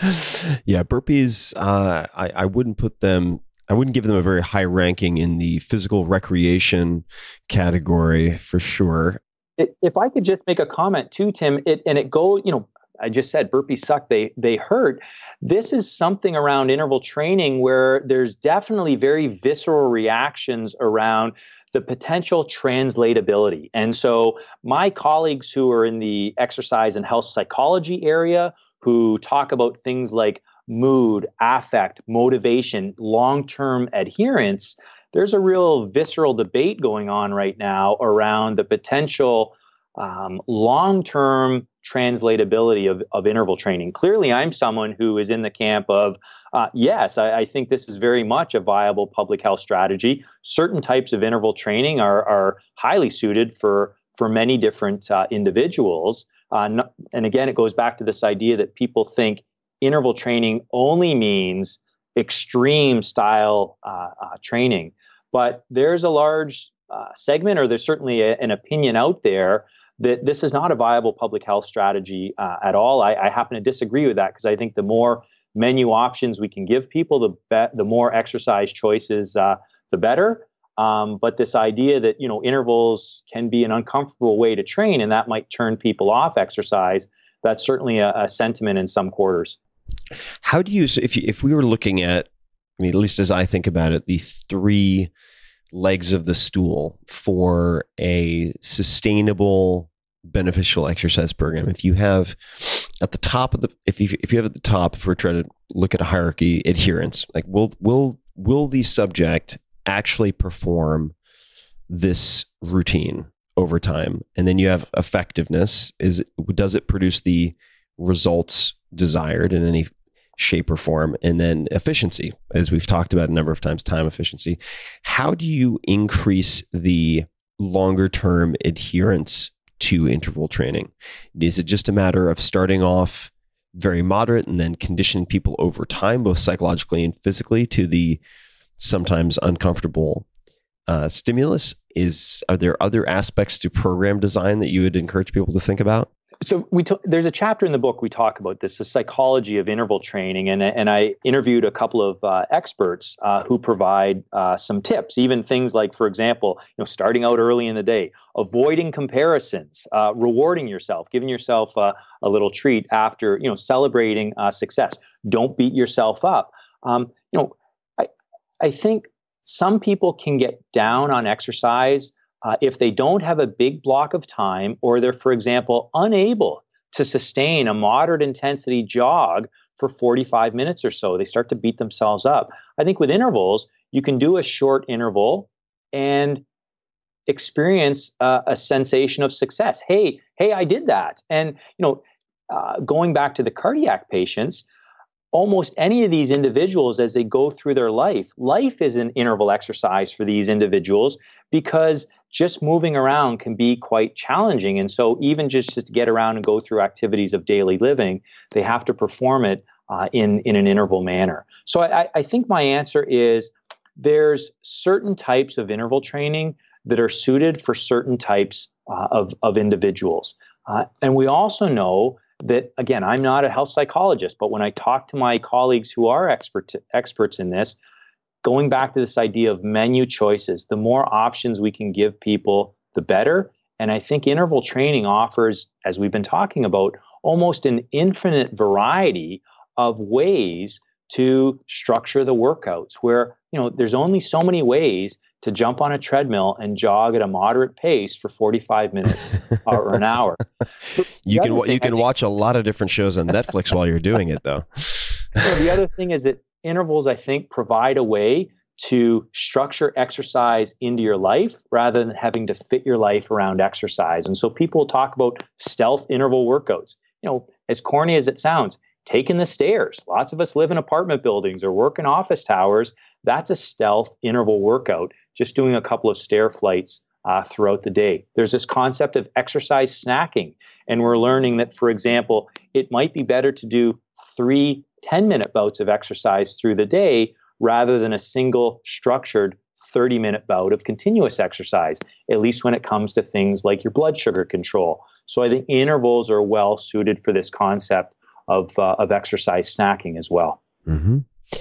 Yeah, burpees. Uh, I I wouldn't put them. I wouldn't give them a very high ranking in the physical recreation category for sure. It, if I could just make a comment too, Tim, it and it go, you know, I just said burpees suck, they they hurt. This is something around interval training where there's definitely very visceral reactions around the potential translatability. And so my colleagues who are in the exercise and health psychology area, who talk about things like mood, affect, motivation, long-term adherence, there's a real visceral debate going on right now around the potential um, long-term translatability of, of interval training. Clearly, I'm someone who is in the camp of, uh, yes, I, I think this is very much a viable public health strategy. Certain types of interval training are, are highly suited for, for many different uh, individuals. Uh, not, and again, it goes back to this idea that people think interval training only means extreme style uh, uh, training. But there's a large uh, segment, or there's certainly a, an opinion out there that this is not a viable public health strategy uh, at all. I, I happen to disagree with that because I think the more menu options we can give people, the be- the more exercise choices, uh, the better. Um, but this idea that, you know, intervals can be an uncomfortable way to train and that might turn people off exercise, that's certainly a, a sentiment in some quarters. How do you, so if you, if we were looking at, I mean, at least as I think about it, the three legs of the stool for a sustainable, beneficial exercise program. If you have at the top of the, if you if you have at the top, if we're trying to look at a hierarchy, adherence, like will will will the subject actually perform this routine over time? And then you have effectiveness. Is does it produce the results desired in any shape or form? And then efficiency, as we've talked about a number of times, time efficiency. How do you increase the longer term adherence to interval training? Is it just a matter of starting off very moderate and then conditioning people over time, both psychologically and physically, to the sometimes uncomfortable uh, stimulus? Is are there other aspects to program design that you would encourage people to think about? So we t- there's a chapter in the book we talk about this, the psychology of interval training, and and I interviewed a couple of uh, experts uh, who provide uh, some tips, even things like, for example, you know, starting out early in the day, avoiding comparisons, uh, rewarding yourself, giving yourself uh, a little treat after, you know, celebrating uh, success. Don't beat yourself up. Um, you know, I I think some people can get down on exercise Uh, if they don't have a big block of time, or they're, for example, unable to sustain a moderate intensity jog for forty-five minutes or so, they start to beat themselves up. I think with intervals, you can do a short interval and experience uh, a sensation of success. Hey, hey, I did that. And, you know, uh, going back to the cardiac patients, almost any of these individuals, as they go through their life, life is an interval exercise for these individuals, because just moving around can be quite challenging. And so even just, just to get around and go through activities of daily living, they have to perform it uh, in, in an interval manner. So I, I think my answer is there's certain types of interval training that are suited for certain types uh, of, of individuals. Uh, and we also know that, again, I'm not a health psychologist, but when I talk to my colleagues who are expert, experts in this, going back to this idea of menu choices, the more options we can give people, the better. And I think interval training offers, as we've been talking about, almost an infinite variety of ways to structure the workouts, where, you know, there's only so many ways to jump on a treadmill and jog at a moderate pace for forty-five minutes or an hour. You can you can watch a lot of different shows on Netflix while you're doing it, though. So the other thing is that intervals, I think, provide a way to structure exercise into your life rather than having to fit your life around exercise. And so people talk about stealth interval workouts. You know, as corny as it sounds, taking the stairs. Lots of us live in apartment buildings or work in office towers. That's a stealth interval workout, just doing a couple of stair flights uh, throughout the day. There's this concept of exercise snacking. And we're learning that, for example, it might be better to do three ten-minute bouts of exercise through the day rather than a single structured thirty minute bout of continuous exercise, at least when it comes to things like your blood sugar control. So I think intervals are well suited for this concept of, uh, of exercise snacking as well. Mm-hmm.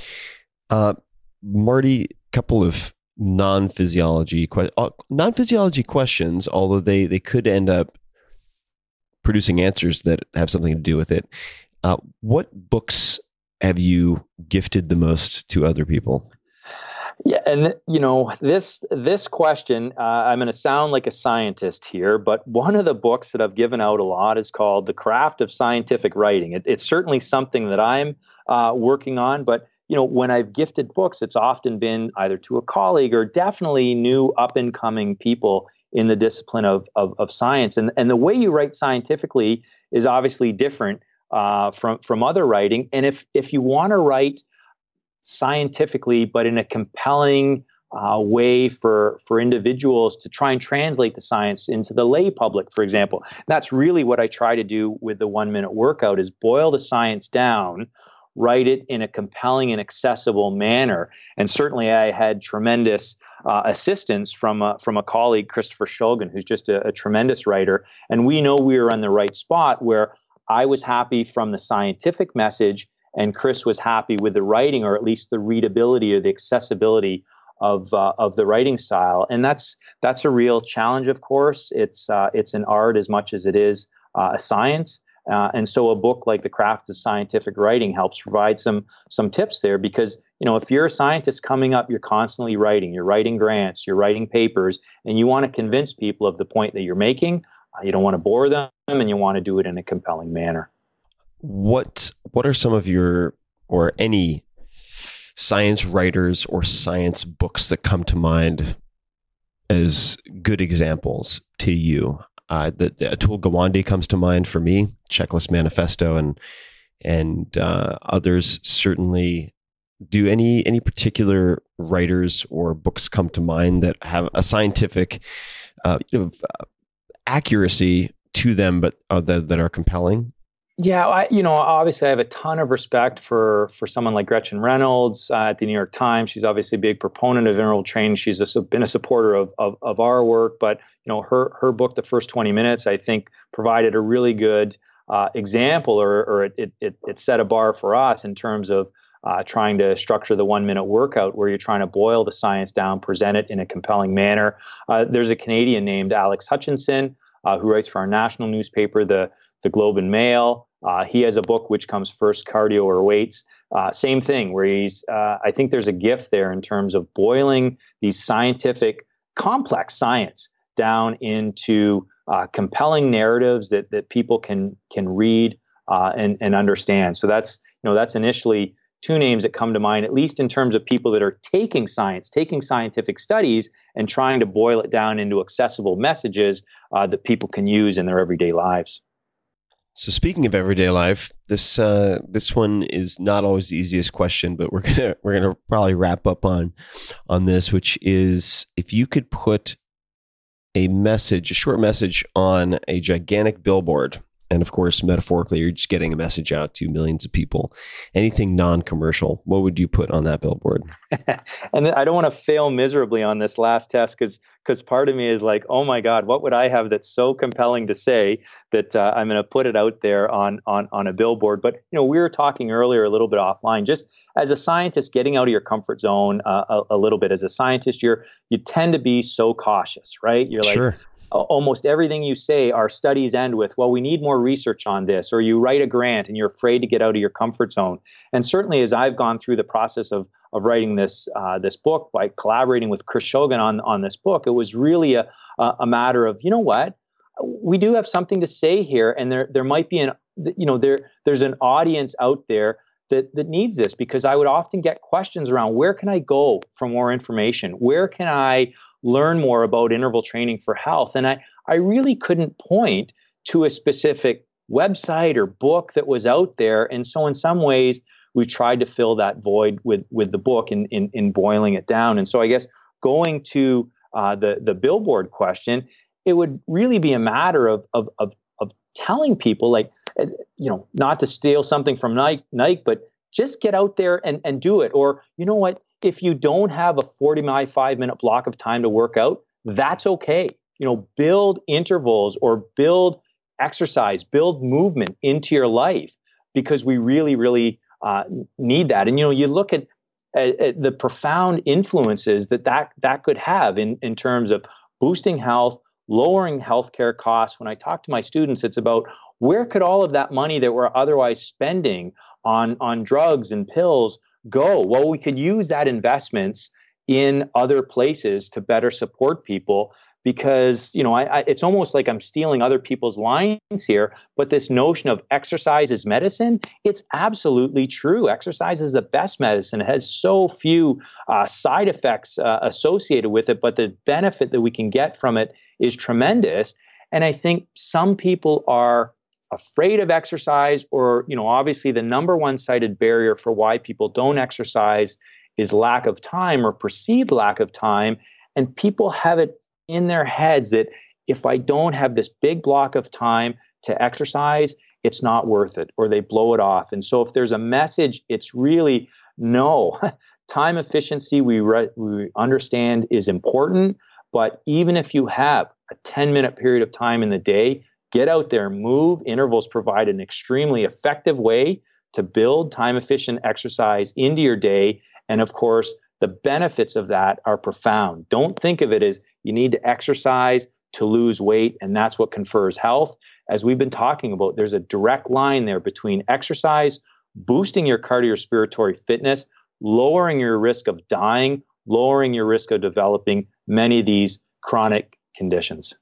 Uh, Marty, couple of non-physiology que- uh, non-physiology questions, although they, they could end up producing answers that have something to do with it. Uh, what books have you gifted the most to other people? Yeah, and you know this this question, uh, I'm going to sound like a scientist here, but one of the books that I've given out a lot is called The Craft of Scientific Writing. It, it's certainly something that I'm uh, working on, but you know, when I've gifted books, it's often been either to a colleague or definitely new up and coming people in the discipline of, of, of science. And, and the way you write scientifically is obviously different uh, from, from other writing. And if, if you want to write scientifically, but in a compelling uh, way for, for individuals to try and translate the science into the lay public, for example, that's really what I try to do with the one minute workout is boil the science down, write it in a compelling and accessible manner. And certainly I had tremendous uh, assistance from a, from a colleague, Christopher Shulgin, who's just a, a tremendous writer. And we know we were on the right spot where I was happy from the scientific message and Chris was happy with the writing, or at least the readability or the accessibility of uh, of the writing style. And that's that's a real challenge, of course. It's uh, it's an art as much as it is uh, a science. Uh, and so a book like The Craft of Scientific Writing helps provide some some tips there, because you know if you're a scientist coming up, you're constantly writing, you're writing grants, you're writing papers, and you want to convince people of the point that you're making. Uh, you don't want to bore them, and you want to do it in a compelling manner. What what are some of your or any science writers or science books that come to mind as good examples to you? Uh, the, the Atul Gawande comes to mind for me, Checklist Manifesto, and and uh, others certainly. Do any any particular writers or books come to mind that have a scientific uh, you know, uh, accuracy to them, but uh, that, that are compelling? Yeah, I, you know, obviously I have a ton of respect for for someone like Gretchen Reynolds uh, at the New York Times. She's obviously a big proponent of interval training. She's a, been a supporter of, of of our work, but you know, her her book, The First twenty minutes, I think provided a really good uh, example, or or it, it it set a bar for us in terms of uh, trying to structure the one minute workout, where you're trying to boil the science down, present it in a compelling manner. Uh, there's a Canadian named Alex Hutchinson uh, who writes for our national newspaper, the the Globe and Mail. Uh, he has a book which comes first, Cardio or Weights. Uh, same thing, where he's, uh, I think there's a gift there in terms of boiling these scientific, complex science down into uh, compelling narratives that that people can can read uh, and and understand. So that's you know that's initially two names that come to mind, at least in terms of people that are taking science, taking scientific studies, and trying to boil it down into accessible messages uh, that people can use in their everyday lives. So speaking of everyday life, this uh, this one is not always the easiest question, but we're gonna we're gonna probably wrap up on on this, which is if you could put a message, a short message on a gigantic billboard, and of course, metaphorically, you're just getting a message out to millions of people. Anything non-commercial, what would you put on that billboard? And I don't want to fail miserably on this last test, because because part of me is like, oh my God, what would I have that's so compelling to say that uh, I'm going to put it out there on on on a billboard? But you know, we were talking earlier a little bit offline, just as a scientist, getting out of your comfort zone uh, a, a little bit. As a scientist, you're you tend to be so cautious, right? You're like. Sure. Almost everything you say, our studies end with, well, we need more research on this, or you write a grant and you're afraid to get out of your comfort zone. And certainly as I've gone through the process of of writing this uh, this book by collaborating with Chris Shulgin on, on this book, it was really a, a matter of, you know what, we do have something to say here. And there there might be an, you know, there there's an audience out there that that needs this, because I would often get questions around, where can I go for more information? Where can I learn more about interval training for health? And I, I really couldn't point to a specific website or book that was out there. And so in some ways, we tried to fill that void with, with the book in, in, in boiling it down. And so I guess going to uh, the, the billboard question, it would really be a matter of, of, of, of telling people, like, you know, not to steal something from Nike, Nike, but just get out there and, and do it. Or, you know what, if you don't have a forty-five minute block of time to work out, that's okay. You know, build intervals or build exercise, build movement into your life, because we really, really uh, need that. And, you know, you look at, at, at the profound influences that that, that could have in, in terms of boosting health, lowering healthcare costs. When I talk to my students, it's about where could all of that money that we're otherwise spending on, on drugs and pills go? Well, we could use that investments in other places to better support people. Because, you know, I, I, it's almost like I'm stealing other people's lines here, but this notion of exercise is medicine, it's absolutely true. Exercise is the best medicine. It has so few uh, side effects uh, associated with it, but the benefit that we can get from it is tremendous. And I think some people are afraid of exercise, or, you know, obviously the number one cited barrier for why people don't exercise is lack of time or perceived lack of time. And people have it in their heads that if I don't have this big block of time to exercise, it's not worth it, or they blow it off. And so if there's a message, it's really no. Time efficiency, we, re- we understand is important, but even if you have a ten minute period of time in the day, get out there, move. Intervals provide an extremely effective way to build time efficient exercise into your day. And of course, the benefits of that are profound. Don't think of it as you need to exercise to lose weight, and that's what confers health. As we've been talking about, there's a direct line there between exercise, boosting your cardiorespiratory fitness, lowering your risk of dying, lowering your risk of developing many of these chronic conditions.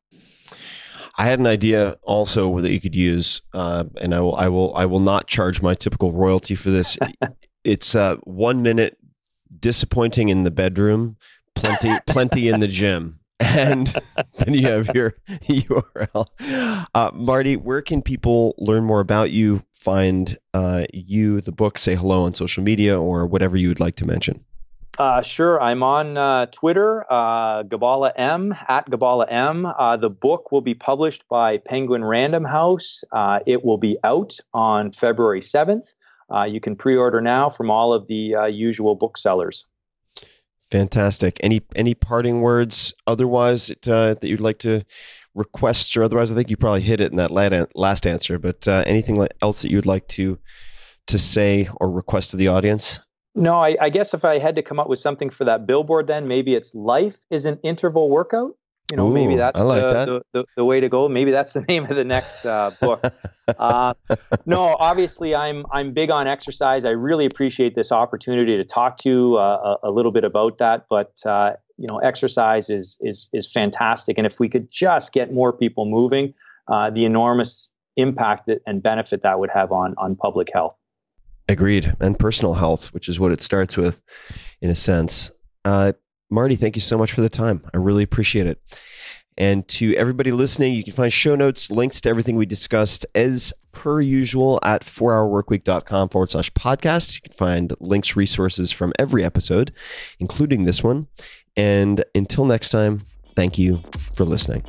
I had an idea also that you could use, uh, and I will, I will, I will not charge my typical royalty for this. It's uh, one minute disappointing in the bedroom, plenty, plenty in the gym, and then you have your U R L. Uh, Marty, where can people learn more about you, find uh, you, the book, say hello on social media, or whatever you would like to mention? Uh, sure. I'm on uh, Twitter, uh, Gabala M, at Gabala M. Uh, the book will be published by Penguin Random House. Uh, it will be out on February seventh. Uh, you can pre-order now from all of the uh, usual booksellers. Fantastic. Any any parting words otherwise that, uh, that you'd like to request, or otherwise? I think you probably hit it in that last answer, but uh, anything else that you would like to to say or request to the audience? No, I, I guess if I had to come up with something for that billboard, then maybe it's life is an interval workout. You know, Ooh, maybe that's like the, that. the, the, the way to go. Maybe that's the name of the next uh, book. uh, no, obviously I'm I'm big on exercise. I really appreciate this opportunity to talk to you uh, a, a little bit about that. But uh, you know, exercise is is is fantastic, and if we could just get more people moving, uh, the enormous impact that, and benefit that would have on on public health. Agreed, and personal health, which is what it starts with, in a sense. Uh, Marty, thank you so much for the time. I really appreciate it. And to everybody listening, you can find show notes, links to everything we discussed as per usual at four hour workweek dot com forward slash podcast. You can find links, resources from every episode, including this one. And until next time, thank you for listening.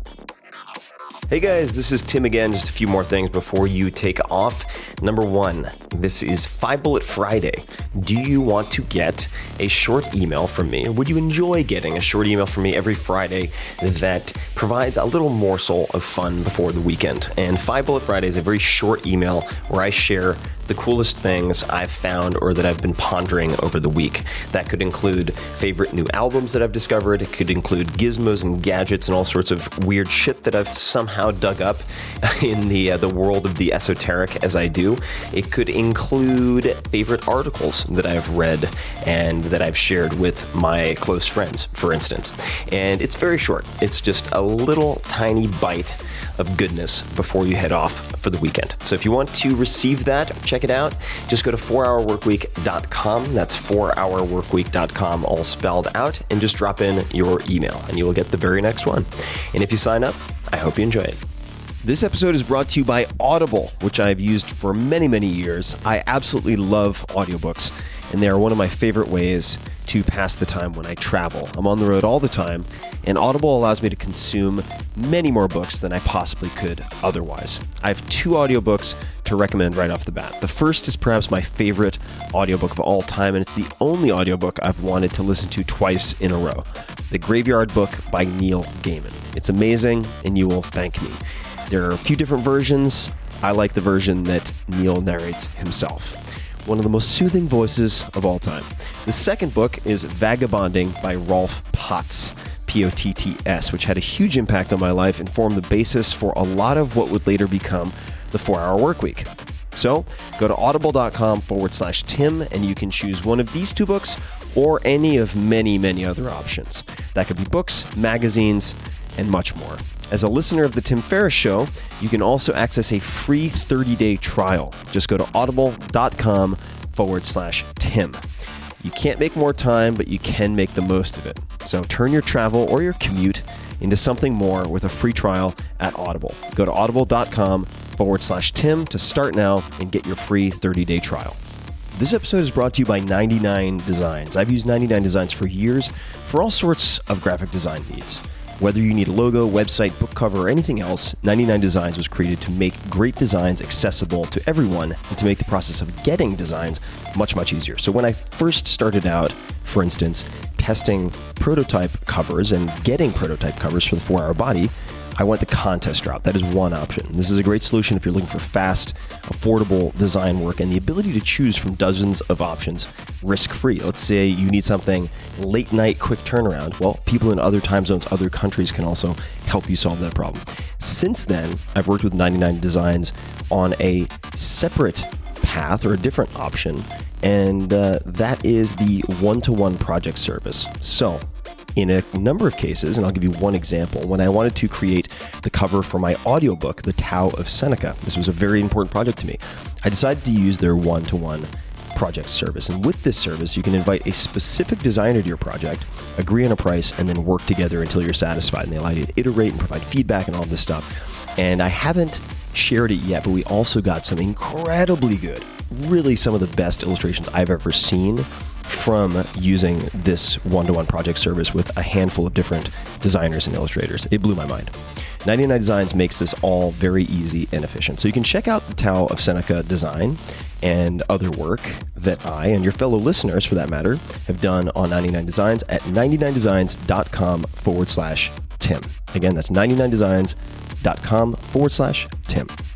Hey guys, this is Tim again. Just a few more things before you take off. Number one, this is Five Bullet Friday. Do you want to get a short email from me? Would you enjoy getting a short email from me every Friday that provides a little morsel of fun before the weekend? And Five Bullet Friday is a very short email where I share the coolest things I've found or that I've been pondering over the week. That could include favorite new albums that I've discovered. It could include gizmos and gadgets and all sorts of weird shit that I've somehow dug up in the uh, the world of the esoteric as I do. It could include favorite articles that I've read and that I've shared with my close friends, for instance. And it's very short. It's just a little tiny bite of goodness before you head off for the weekend. So if you want to receive that, check it out. Just go to four hour workweek dot com. That's four hour workweek dot com, all spelled out, and just drop in your email and you will get the very next one. And if you sign up, I hope you enjoy it. This episode is brought to you by Audible, which I've used for many, many years. I absolutely love audiobooks, and they are one of my favorite ways to pass the time when I travel. I'm on the road all the time, and Audible allows me to consume many more books than I possibly could otherwise. I have two audiobooks to recommend right off the bat. The first is perhaps my favorite audiobook of all time, and it's the only audiobook I've wanted to listen to twice in a row. The Graveyard Book by Neil Gaiman. It's amazing, and you will thank me. There are a few different versions. I like the version that Neil narrates himself. One of the most soothing voices of all time. The second book is Vagabonding by Rolf Potts, P O T T S, which had a huge impact on my life and formed the basis for a lot of what would later become the four-hour workweek. So go to audible.com forward slash Tim, and you can choose one of these two books or any of many, many other options. That could be books, magazines, and much more. As a listener of The Tim Ferriss Show, you can also access a free thirty-day trial. Just go to audible.com forward slash Tim. You can't make more time, but you can make the most of it. So turn your travel or your commute into something more with a free trial at Audible. Go to audible.com forward slash Tim to start now and get your free thirty-day trial. This episode is brought to you by ninety-nine Designs. I've used ninety-nine Designs for years for all sorts of graphic design needs. Whether you need a logo, website, book cover, or anything else, ninety-nine Designs was created to make great designs accessible to everyone and to make the process of getting designs much, much easier. So when I first started out, for instance, testing prototype covers and getting prototype covers for the four-hour body, I went the contest route. That is one option. This is a great solution if you're looking for fast, affordable design work and the ability to choose from dozens of options risk-free. Let's say you need something late night, quick turnaround. Well, people in other time zones, other countries can also help you solve that problem. Since then, I've worked with ninety-nine Designs on a separate path or a different option, and uh, that is the one-to-one project service. So, in a number of cases, and I'll give you one example, when I wanted to create the cover for my audiobook, The Tao of Seneca, this was a very important project to me, I decided to use their one-to-one project service. And with this service, you can invite a specific designer to your project, agree on a price, and then work together until you're satisfied. And they allow you to iterate and provide feedback and all this stuff. And I haven't shared it yet, but we also got some incredibly good, really some of the best illustrations I've ever seen from using this one-to-one project service with a handful of different designers and illustrators. It blew my mind. ninety-nine Designs makes this all very easy and efficient. So you can check out the Tao of Seneca design and other work that I, and your fellow listeners for that matter, have done on ninety-nine Designs at ninety-nine designs.com forward slash Tim. Again, that's ninety-nine designs.com forward slash Tim.